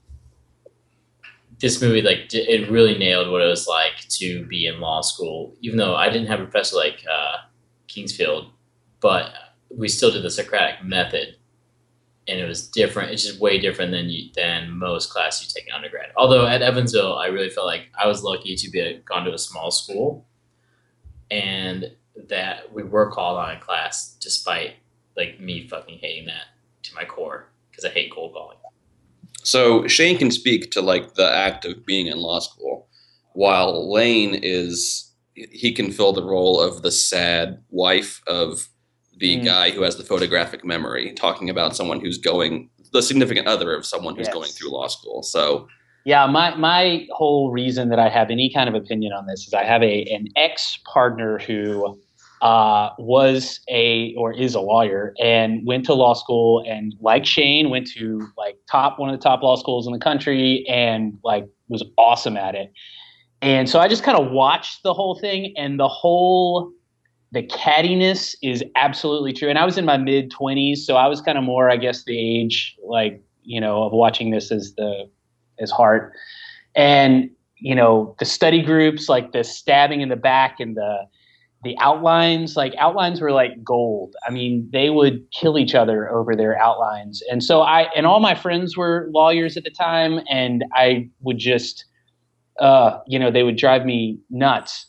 Speaker 4: this movie, like, it really nailed what it was like to be in law school, even though I didn't have a professor like Kingsfield, but we still did the Socratic method, and it was different. It's just way different than most classes you take in undergrad. Although at Evansville, I really felt like I was lucky to be gone to a small school, and that we were called on in class, despite like me fucking hating that to my core, because I hate cold calling.
Speaker 2: So Shane can speak to like the act of being in law school, while Lane he can fill the role of the sad wife of the guy who has the photographic memory, talking about someone who's the significant other of someone who's going through law school. So
Speaker 1: yeah, my whole reason that I have any kind of opinion on this is I have an ex-partner who is a lawyer and went to law school, and like Shane went to like one of the top law schools in the country, and like was awesome at it. And so I just kind of watched the whole thing, and the cattiness is absolutely true. And I was in my mid 20s, so I was kind of more, I guess, the age like, of watching this as Hart. And, the study groups, like the stabbing in the back and the outlines were like gold. I mean, they would kill each other over their outlines. And so all my friends were lawyers at the time, and I would just, they would drive me nuts.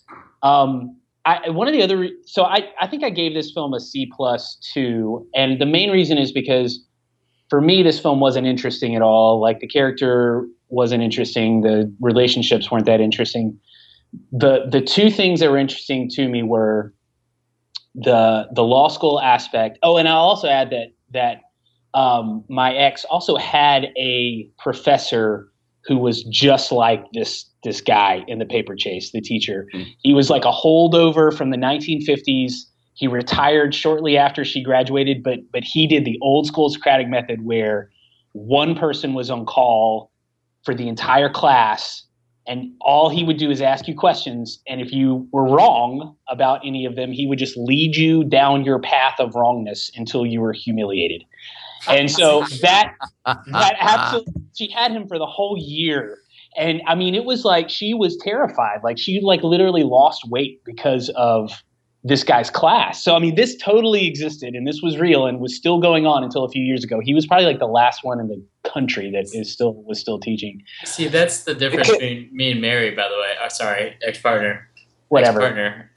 Speaker 1: I think I gave this film a C+ too. And the main reason is because for me, this film wasn't interesting at all. Like the character wasn't interesting. The relationships weren't that interesting. The two things that were interesting to me were the law school aspect. Oh, and I'll also add that my ex also had a professor who was just like this guy in The Paper Chase, the teacher. He was like a holdover from the 1950s. He retired shortly after she graduated, but he did the old school Socratic method where one person was on call for the entire class, and all he would do is ask you questions. And if you were wrong about any of them, he would just lead you down your path of wrongness until you were humiliated. And so that absolutely, she had him for the whole year. And I mean, it was like she was terrified. Like she like literally lost weight because of this guy's class. So I mean, this totally existed, and this was real, and was still going on until a few years ago. He was probably like the last one in the country that was still teaching.
Speaker 4: See, that's the difference between me and Mary, by the way. Oh, sorry, ex-partner.
Speaker 1: Whatever.
Speaker 4: Ex-partner.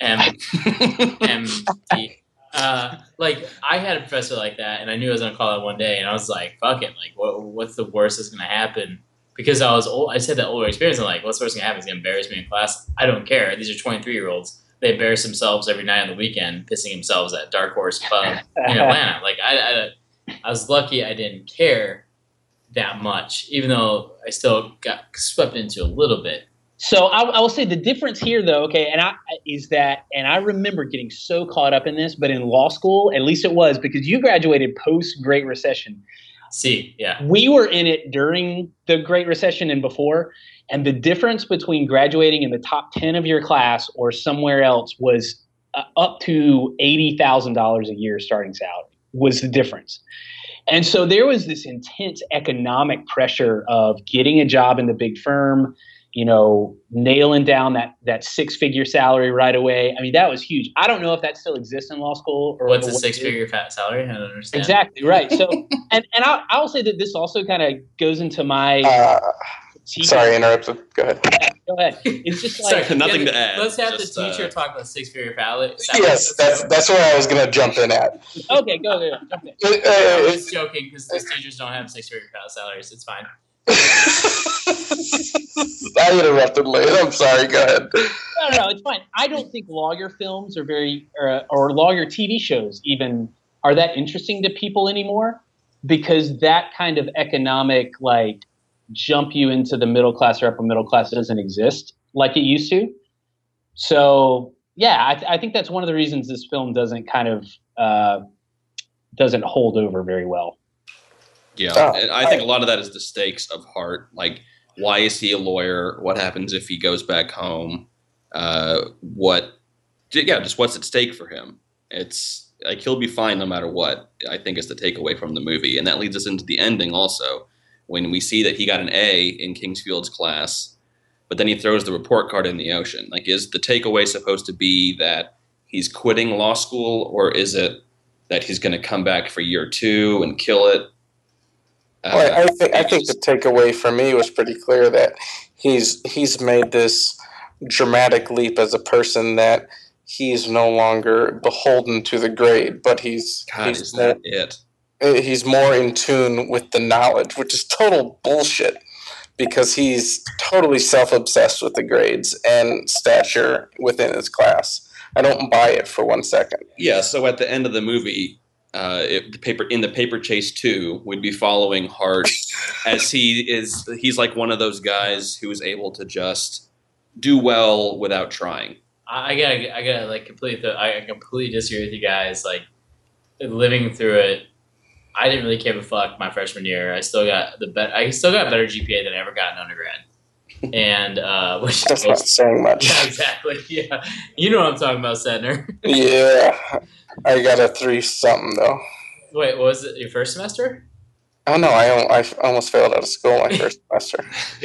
Speaker 4: MD. Like I had a professor like that, and I knew I was gonna call it one day, and I was like, "Fuck it! Like, what's the worst that's gonna happen?" Because I was old. I just had that older experience. I'm like, "What's the worst gonna happen? He's gonna embarrass me in class." I don't care. These are 23-year-olds. They embarrass themselves every night on the weekend, pissing themselves at Dark Horse Pub in Atlanta. Like I was lucky I didn't care that much, even though I still got swept into a little bit.
Speaker 1: So I will say the difference here, though, and I remember getting so caught up in this, but in law school, at least it was, because you graduated post Great Recession.
Speaker 4: Yeah.
Speaker 1: We were in it during the Great Recession and before, and the difference between graduating in the top 10 of your class or somewhere else was up to $80,000 a year starting salary was the difference. And so there was this intense economic pressure of getting a job in the big firm, nailing down that six-figure salary right away. I mean, that was huge. I don't know if that still exists in law school. Or
Speaker 4: what's a six-figure salary? I don't understand.
Speaker 1: Exactly, right. So, and I will say that this also kind of goes into my...
Speaker 3: sorry, interrupted. Go ahead.
Speaker 1: Go ahead. It's just like...
Speaker 2: Sorry, nothing to add.
Speaker 4: Let's have the teacher talk about six-figure salary.
Speaker 3: Yes, that's where I was going to jump in at.
Speaker 1: Okay, go. Jump in.
Speaker 4: I was joking because these teachers don't have six-figure salaries. It's fine.
Speaker 3: I interrupted late. I'm sorry. Go ahead.
Speaker 1: No, it's fine. I don't think lawyer films are or lawyer TV shows even are that interesting to people anymore, because that kind of economic like jump you into the middle class or upper middle class doesn't exist like it used to. So yeah, I think that's one of the reasons this film doesn't doesn't hold over very well.
Speaker 2: Yeah, and I think a lot of that is the stakes of Hart. Like, why is he a lawyer? What happens if he goes back home? Just what's at stake for him? It's like he'll be fine no matter what. I think is the takeaway from the movie, and that leads us into the ending also, when we see that he got an A in Kingsfield's class, but then he throws the report card in the ocean. Like, is the takeaway supposed to be that he's quitting law school, or is it that he's going to come back for year 2 and kill it?
Speaker 3: I think the takeaway for me was pretty clear that he's made this dramatic leap as a person, that he's no longer beholden to the grade, but he's more in tune with the knowledge, which is total bullshit, because he's totally self-obsessed with the grades and stature within his class. I don't buy it for 1 second.
Speaker 2: Yeah, so at the end of the movie, the Paper Chase 2, we'd be following Hart as he's like one of those guys who is able to just do well without trying.
Speaker 4: I gotta like I completely disagree with you guys. Like, living through it, I didn't really give a fuck my freshman year. I still got better GPA than I ever got in undergrad. And which
Speaker 3: that's not saying much.
Speaker 4: Yeah, exactly. Yeah, you know what I'm talking about, Sedner.
Speaker 3: Yeah, I got a 3-something though.
Speaker 4: Wait, what was it your first semester?
Speaker 3: Oh no, I almost failed out of school my first semester.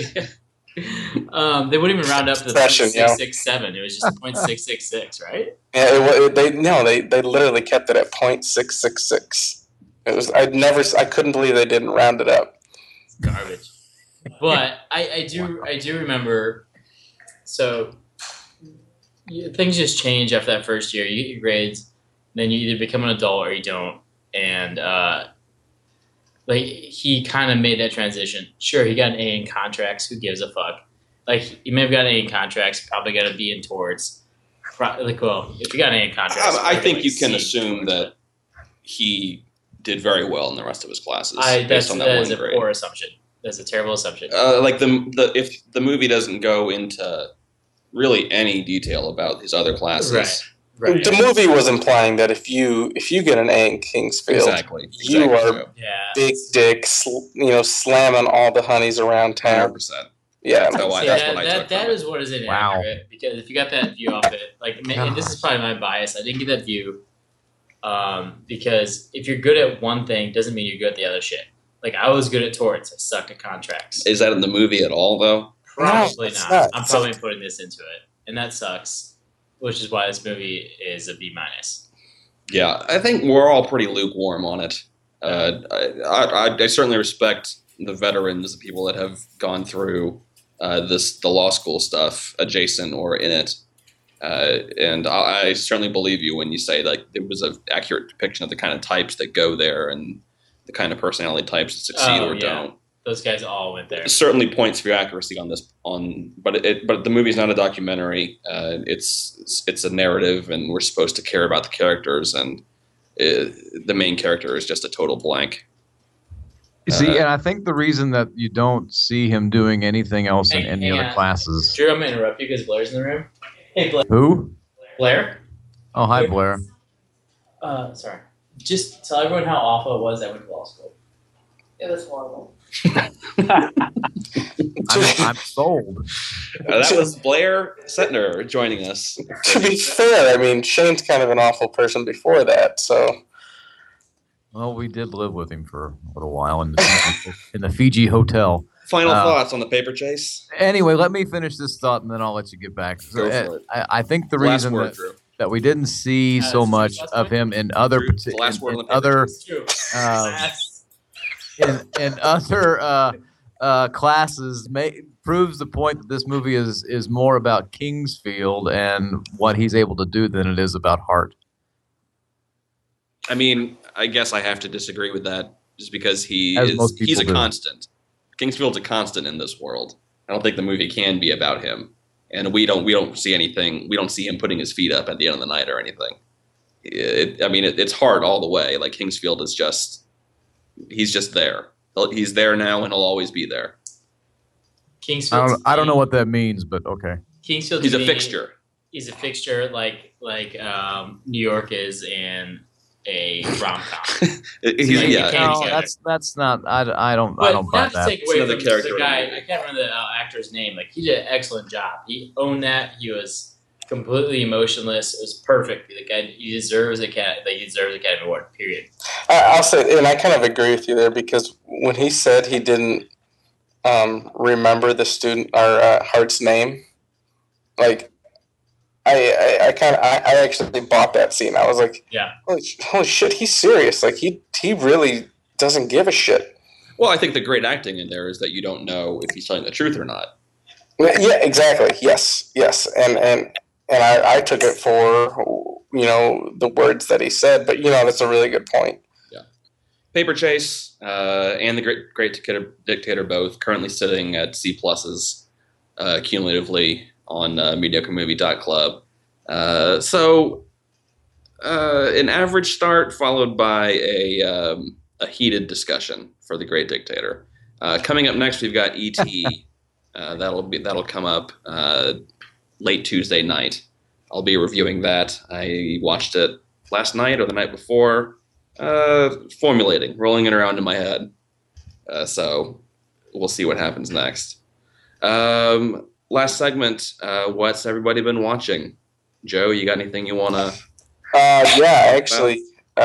Speaker 4: They wouldn't even round up to the 0.667. It was just 0.666, right?
Speaker 3: Yeah, they literally kept it at 0.666. It was I couldn't believe they didn't round it up.
Speaker 4: It's garbage. But I do remember. So things just change after that first year. You get your grades, then you either become an adult or you don't. And like, he kind of made that transition. Sure, he got an A in contracts. Who gives a fuck? Like, he may have got an A in contracts. Probably got a B in towards. Like, well, if you got an A in contracts,
Speaker 2: I think you can assume that he did very well in the rest of his classes.
Speaker 4: That is a poor assumption. That's a terrible assumption.
Speaker 2: Like if the movie doesn't go into really any detail about his other classes,
Speaker 3: right. The movie was implying that if you get an A in Kingsfield, you are big dick, slamming all the honeys around town.
Speaker 2: 100%.
Speaker 3: Yeah,
Speaker 4: that is what is inaccurate. Because if you got that view off it, like, and this is probably my bias, I didn't get that view. Because if you're good at one thing, doesn't mean you're good at the other shit. Like, I was good at torts. I sucked at contracts.
Speaker 2: Is that in the movie at all, though?
Speaker 4: Probably not. I'm probably putting this into it, and that sucks. Which is why this movie is a B-.
Speaker 2: Yeah, I think we're all pretty lukewarm on it. I certainly respect the veterans, the people that have gone through the law school stuff, adjacent or in it. And I certainly believe you when you say that it was an accurate depiction of the kind of types that go there and the kind of personality types that succeed or don't.
Speaker 4: Those guys all went there.
Speaker 2: Certainly points for your accuracy on this. But the movie's not a documentary. It's a narrative, and we're supposed to care about the characters, and the main character is just a total blank.
Speaker 6: See, and I think the reason that you don't see him doing anything else in any other classes.
Speaker 4: Drew, I'm gonna interrupt you because Blair's in the room. Hey, Blair.
Speaker 6: Who?
Speaker 4: Blair.
Speaker 6: Oh, hi, Blair.
Speaker 4: Sorry. Just tell everyone how awful it was that I went to law school.
Speaker 7: It was horrible.
Speaker 6: I'm sold.
Speaker 2: That was Blair Setner joining us.
Speaker 3: To be fair, I mean, Shane's kind of an awful person before that, so.
Speaker 6: Well, we did live with him for a little while in the Fiji hotel.
Speaker 2: Final thoughts on the Paper Chase?
Speaker 6: Anyway, let me finish this thought, and then I'll let you get back.
Speaker 2: Go for it.
Speaker 6: I think the reason that we didn't see so much of him in other classes proves the point that this movie is more about Kingsfield and what he's able to do than it is about Hart.
Speaker 2: I mean, I guess I have to disagree with that just because he's a constant. Kingsfield's a constant in this world. I don't think the movie can be about him. And we don't see anything. We don't see him putting his feet up at the end of the night or anything. It's hard all the way. Like, Kingsfield is he's just there. He's there now, and he'll always be there.
Speaker 6: I don't know what that means, but okay.
Speaker 4: Kingsfield.
Speaker 2: He's a fixture.
Speaker 4: he's a fixture like New York is in a rom com.
Speaker 6: No, that's not. I don't buy
Speaker 4: not to
Speaker 6: that.
Speaker 4: take away
Speaker 2: another
Speaker 4: from
Speaker 2: character
Speaker 4: the
Speaker 2: in the
Speaker 4: guy.
Speaker 2: movie.
Speaker 4: I can't remember the actor's name. Like he did an excellent job. He owned that. He was completely emotionless. It was perfect. The guy, he deserves a Academy Award. Period.
Speaker 3: I'll say, and I kind of agree with you there because when he said he didn't remember the student or Hart's name, like I actually bought that scene. I was like,
Speaker 4: Yeah.
Speaker 3: holy shit, he's serious. Like he really doesn't give a shit.
Speaker 2: Well, I think the great acting in there is that you don't know if he's telling the truth or not.
Speaker 3: Yeah, exactly. Yes, and I took it for the words that he said, but that's a really good point.
Speaker 2: Yeah, Paper Chase and the Great Dictator both currently sitting at C pluses cumulatively on MediocreMovie.club. So an average start followed by a heated discussion for the Great Dictator. Coming up next, we've got E.T. That'll come up late Tuesday night. I'll be reviewing that. I watched it last night or the night before, rolling it around in my head. So we'll see what happens next. Last segment, what's everybody been watching? Joe, you got anything you want to...
Speaker 3: Yeah, actually,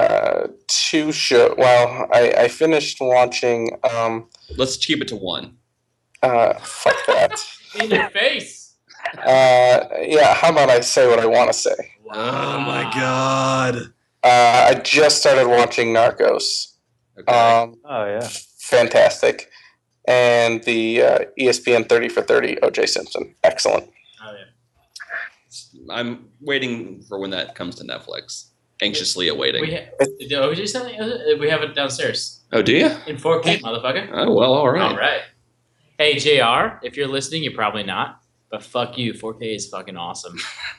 Speaker 3: two shows. Well, I finished watching...
Speaker 2: Let's keep it to one.
Speaker 3: Fuck that.
Speaker 4: In your face.
Speaker 3: Yeah, how about I say what I want to say?
Speaker 2: Oh my god.
Speaker 3: I just started watching Narcos.
Speaker 2: Okay.
Speaker 1: Oh yeah.
Speaker 3: Fantastic. And the ESPN 30 for 30 OJ Simpson. Excellent.
Speaker 4: Oh yeah.
Speaker 2: I'm waiting for when that comes to Netflix. Anxiously awaiting.
Speaker 4: We have it downstairs
Speaker 2: Oh, do you?
Speaker 4: in 4K, motherfucker.
Speaker 2: Oh, well, all right.
Speaker 4: All right. Hey, JR, if you're listening, you're probably not. But fuck you, 4K is fucking awesome.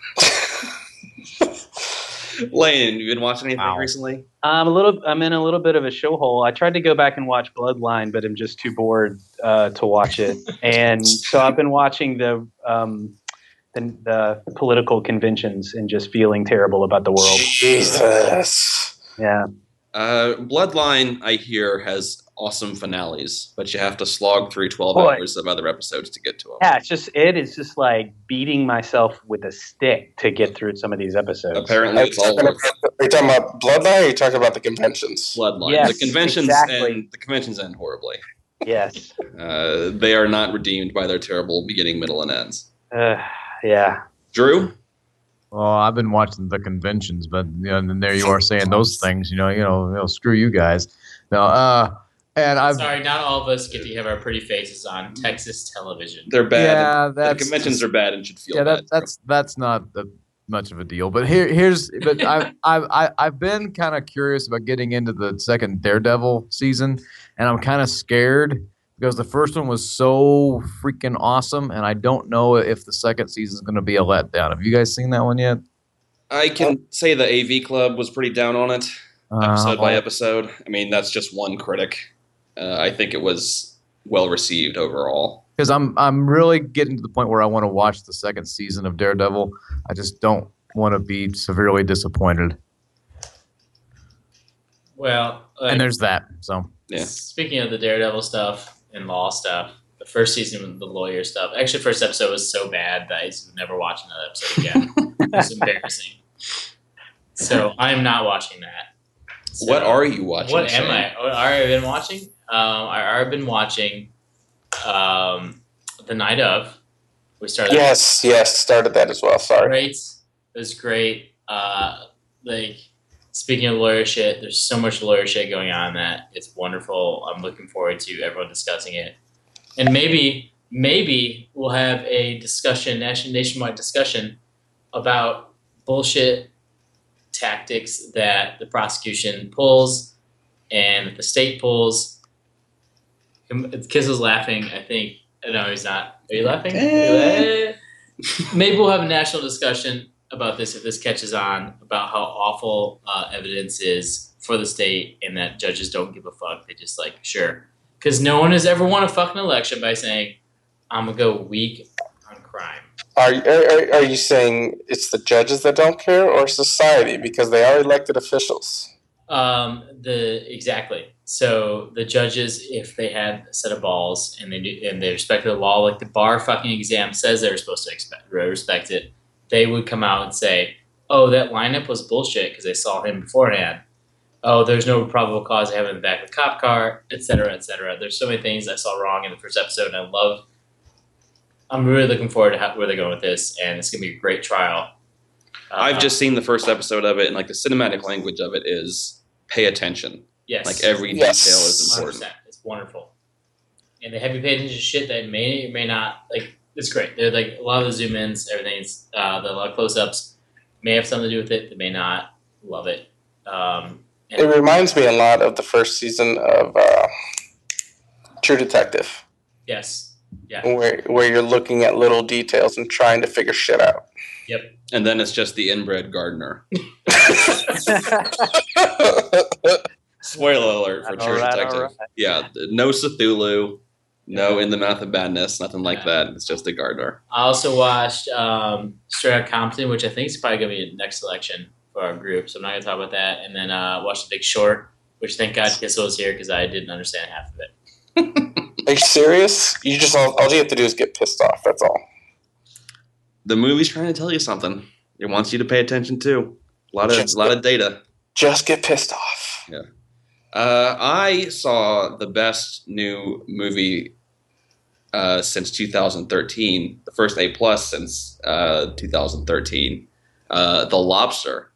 Speaker 2: Lane, you been watching anything
Speaker 1: Wow.
Speaker 2: recently?
Speaker 1: I'm in a little bit of a show hole. I tried to go back and watch Bloodline, but I'm just too bored to watch it. And so I've been watching the political conventions and just feeling terrible about the world.
Speaker 3: Jesus.
Speaker 1: Yeah.
Speaker 2: Bloodline, I hear, has awesome finales, but you have to slog through 12
Speaker 1: Boy.
Speaker 2: hours of other episodes to get to them.
Speaker 1: Yeah, it is just like beating myself with a stick to get through some of these episodes.
Speaker 2: Apparently,
Speaker 3: Are
Speaker 2: it's all worth
Speaker 3: you talking about Bloodline or are you talking about the conventions?
Speaker 2: Bloodline.
Speaker 1: Yes,
Speaker 2: the conventions
Speaker 1: exactly.
Speaker 2: end horribly.
Speaker 1: Yes.
Speaker 2: They are not redeemed by their terrible beginning, middle, and ends.
Speaker 1: Yeah.
Speaker 2: Drew?
Speaker 6: Well, I've been watching the conventions, but and then there you are saying those things. Screw you guys. No, and I've
Speaker 4: Sorry, not all of us get to have our pretty faces on Texas television.
Speaker 2: They're bad.
Speaker 6: Yeah,
Speaker 2: the
Speaker 6: that's
Speaker 2: conventions are bad and should feel
Speaker 6: yeah,
Speaker 2: bad.
Speaker 6: that's not that much of a deal. But but I've been kind of curious about getting into the second Daredevil season, and I'm kind of scared because the first one was so freaking awesome, and I don't know if the second season is going to be a letdown. Have you guys seen that one yet?
Speaker 2: I can say the AV Club was pretty down on it, episode by episode. I mean, that's just one critic. I think it was well received overall.
Speaker 6: Because I'm really getting to the point where I want to watch the second season of Daredevil. I just don't want to be severely disappointed.
Speaker 4: Well,
Speaker 6: And there's that. So
Speaker 2: Yeah.
Speaker 4: Speaking of the Daredevil stuff and law stuff, the first season with the lawyer stuff. Actually, first episode was so bad that I would never watch another episode again. It was embarrassing. So I'm not watching that. So,
Speaker 2: What are you watching?
Speaker 4: What
Speaker 2: Shane?
Speaker 4: am I? What have I been watching? I've been watching The Night Of. We started.
Speaker 3: Yes, started that as well. Sorry.
Speaker 4: Great. It was great. Speaking of lawyer shit, there's so much lawyer shit going on that it's wonderful. I'm looking forward to everyone discussing it, and maybe we'll have a discussion, nationwide discussion about bullshit tactics that the prosecution pulls and that the state pulls. Kiss was laughing. I think. No, he's not. Are you laughing? Maybe we'll have a national discussion about this if this catches on, about how awful evidence is for the state and that judges don't give a fuck. They just sure. Because no one has ever won a fucking election by saying, I'm going to go weak on crime.
Speaker 3: Are you saying it's the judges that don't care, or society because they are elected officials?
Speaker 4: Exactly. So the judges, if they had a set of balls and they respected the law, like the bar fucking exam says they're supposed to respect it, they would come out and say, "Oh, that lineup was bullshit because they saw him beforehand. Oh, there's no probable cause of having him in the back of the cop car, etc., etc." There's so many things I saw wrong in the first episode, and I'm really looking forward to where they're going with this, and it's gonna be a great trial.
Speaker 2: I've just seen the first episode of it, and like the cinematic language of it is pay attention.
Speaker 4: Yes.
Speaker 2: Like every detail is important.
Speaker 4: 100%. It's wonderful. And they have you pay attention to shit that may or may not, like, it's great. They're like, a lot of the zoom ins, everything's, a lot of close ups may have something to do with it, they may not. Love it.
Speaker 3: It reminds me a lot of the first season of True Detective.
Speaker 4: Yes. Yeah.
Speaker 3: Where you're looking at little details and trying to figure shit out.
Speaker 4: Yep.
Speaker 2: And then it's just the inbred gardener. Spoiler alert for True Detective.
Speaker 1: All right.
Speaker 2: Yeah, no Cthulhu, no In the Mouth of Madness, nothing like that. It's just a gardener.
Speaker 4: I also watched Straight Outta Compton, which I think is probably going to be the next selection for our group, so I'm not going to talk about that. And then watched The Big Short, which thank God Kissel was here because I didn't understand half of it.
Speaker 3: Are you serious? You just all you have to do is get pissed off. That's all.
Speaker 2: The movie's trying to tell you something. It wants you to pay attention too. A lot of data.
Speaker 3: Just get pissed off.
Speaker 2: Yeah. I saw the best new movie since 2013. The first A+ since 2013. The Lobster.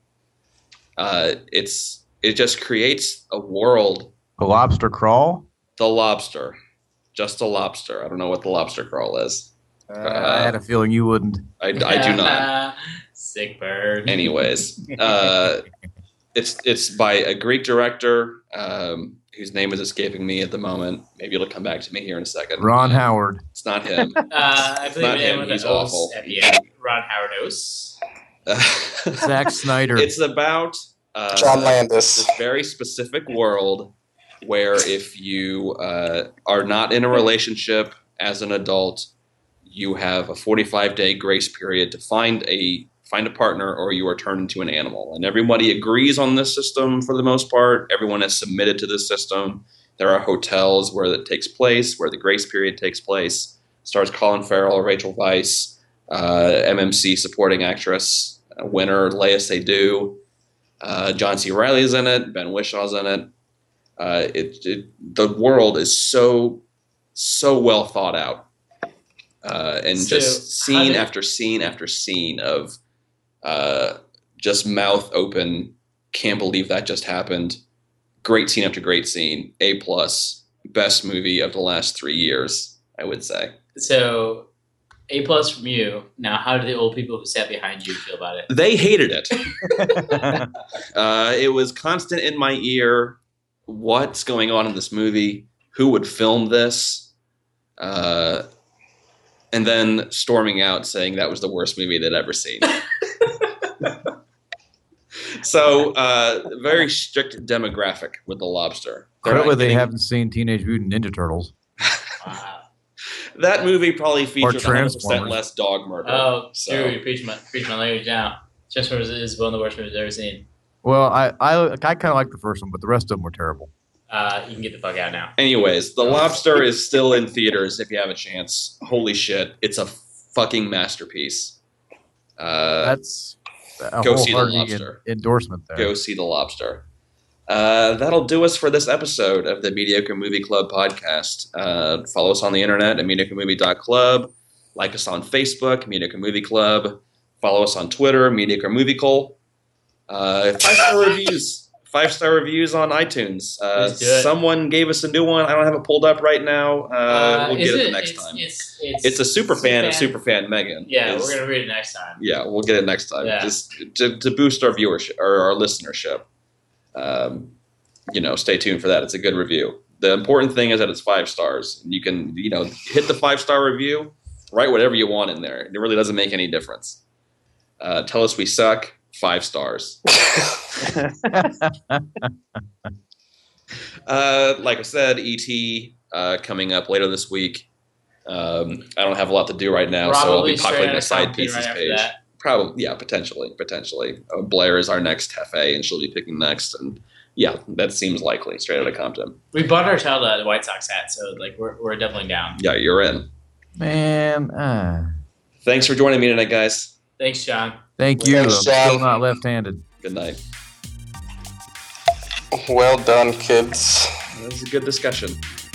Speaker 2: It just creates a world.
Speaker 6: The Lobster Crawl?
Speaker 2: The Lobster. Just a lobster. I don't know what the lobster crawl is.
Speaker 6: I had a feeling you wouldn't.
Speaker 2: I do not.
Speaker 4: Sick bird.
Speaker 2: Anyways, it's by a Greek director whose name is escaping me at the moment. Maybe it'll come back to me here in a second.
Speaker 6: Ron Howard.
Speaker 2: It's not him.
Speaker 4: I believe
Speaker 2: not him. He's awful.
Speaker 4: At the end. Ron Howard Ose.
Speaker 6: Zack Snyder.
Speaker 2: It's about
Speaker 3: John Landis.
Speaker 2: this very specific world where if you are not in a relationship as an adult, you have a 45-day grace period to find a partner, or you are turned into an animal. And everybody agrees on this system for the most part. Everyone has submitted to this system. There are hotels where it takes place, where the grace period takes place. Stars Colin Farrell, Rachel Weisz, MMC supporting actress, winner Léa Seydoux. John C. Reilly's in it. Ben Wishaw's in it. The world is so well thought out, and
Speaker 4: So,
Speaker 2: just scene after scene after scene of just mouth open. Can't believe that just happened. Great scene after great scene. A+, best movie of the last 3 years, I would say.
Speaker 4: So, A+ from you. Now, how do the old people who sat behind you feel about it?
Speaker 2: They hated it. It was constant in my ear. What's going on in this movie? Who would film this? And then storming out saying that was the worst movie they'd ever seen. So, very strict demographic with The Lobster.
Speaker 6: Clearly, they haven't seen Teenage Mutant Ninja Turtles.
Speaker 4: Wow.
Speaker 2: That movie probably featured 100%
Speaker 6: Transformers.
Speaker 2: less dog murder.
Speaker 4: Oh,
Speaker 2: So-
Speaker 4: dude, you preach my language now. Transformers is one of the worst movies I've ever seen.
Speaker 6: Well, I kind of like the first one, but the rest of them were terrible.
Speaker 4: You can get the fuck out now.
Speaker 2: Anyways, The Lobster is still in theaters if you have a chance. Holy shit, it's a fucking masterpiece.
Speaker 6: That's a
Speaker 2: Go see The
Speaker 6: wholehearted
Speaker 2: Lobster.
Speaker 6: endorsement there.
Speaker 2: Go see The Lobster. That'll do us for this episode of the Mediocre Movie Club podcast. Follow us on the internet at mediocremovie.club. Like us on Facebook, Mediocre Movie Club. Follow us on Twitter, Mediocre Movie Cult. 5-star reviews. 5-star reviews on iTunes.
Speaker 4: Please do it.
Speaker 2: Someone gave us a new one. I don't have it pulled up right now. We'll get it the next time. It's a super fan of Superfan Megan.
Speaker 4: Yeah, we're gonna read it next time.
Speaker 2: Yeah, we'll get it next time.
Speaker 4: Yeah.
Speaker 2: Just to boost our viewership or our listenership. Stay tuned for that. It's a good review. The important thing is that it's 5 stars. You can, hit the 5-star review, write whatever you want in there. It really doesn't make any difference. Tell us we suck. 5 stars. Like I said, E.T. Coming up later this week. I don't have a lot to do right now, so I'll be populating a side pieces page. Probably, yeah, potentially. Blair is our next Hefe, and she'll be picking next, and yeah, that seems likely. Straight out of Compton.
Speaker 4: We bought our child a White Sox hat, so like we're definitely down.
Speaker 2: Yeah, you're in.
Speaker 6: Man,
Speaker 2: thanks for joining me tonight, guys.
Speaker 4: Thanks, John.
Speaker 6: Thank you.
Speaker 3: Thanks,
Speaker 6: I'm
Speaker 3: John.
Speaker 6: still not left-handed.
Speaker 2: Good night.
Speaker 3: Well done, kids.
Speaker 2: That was a good discussion.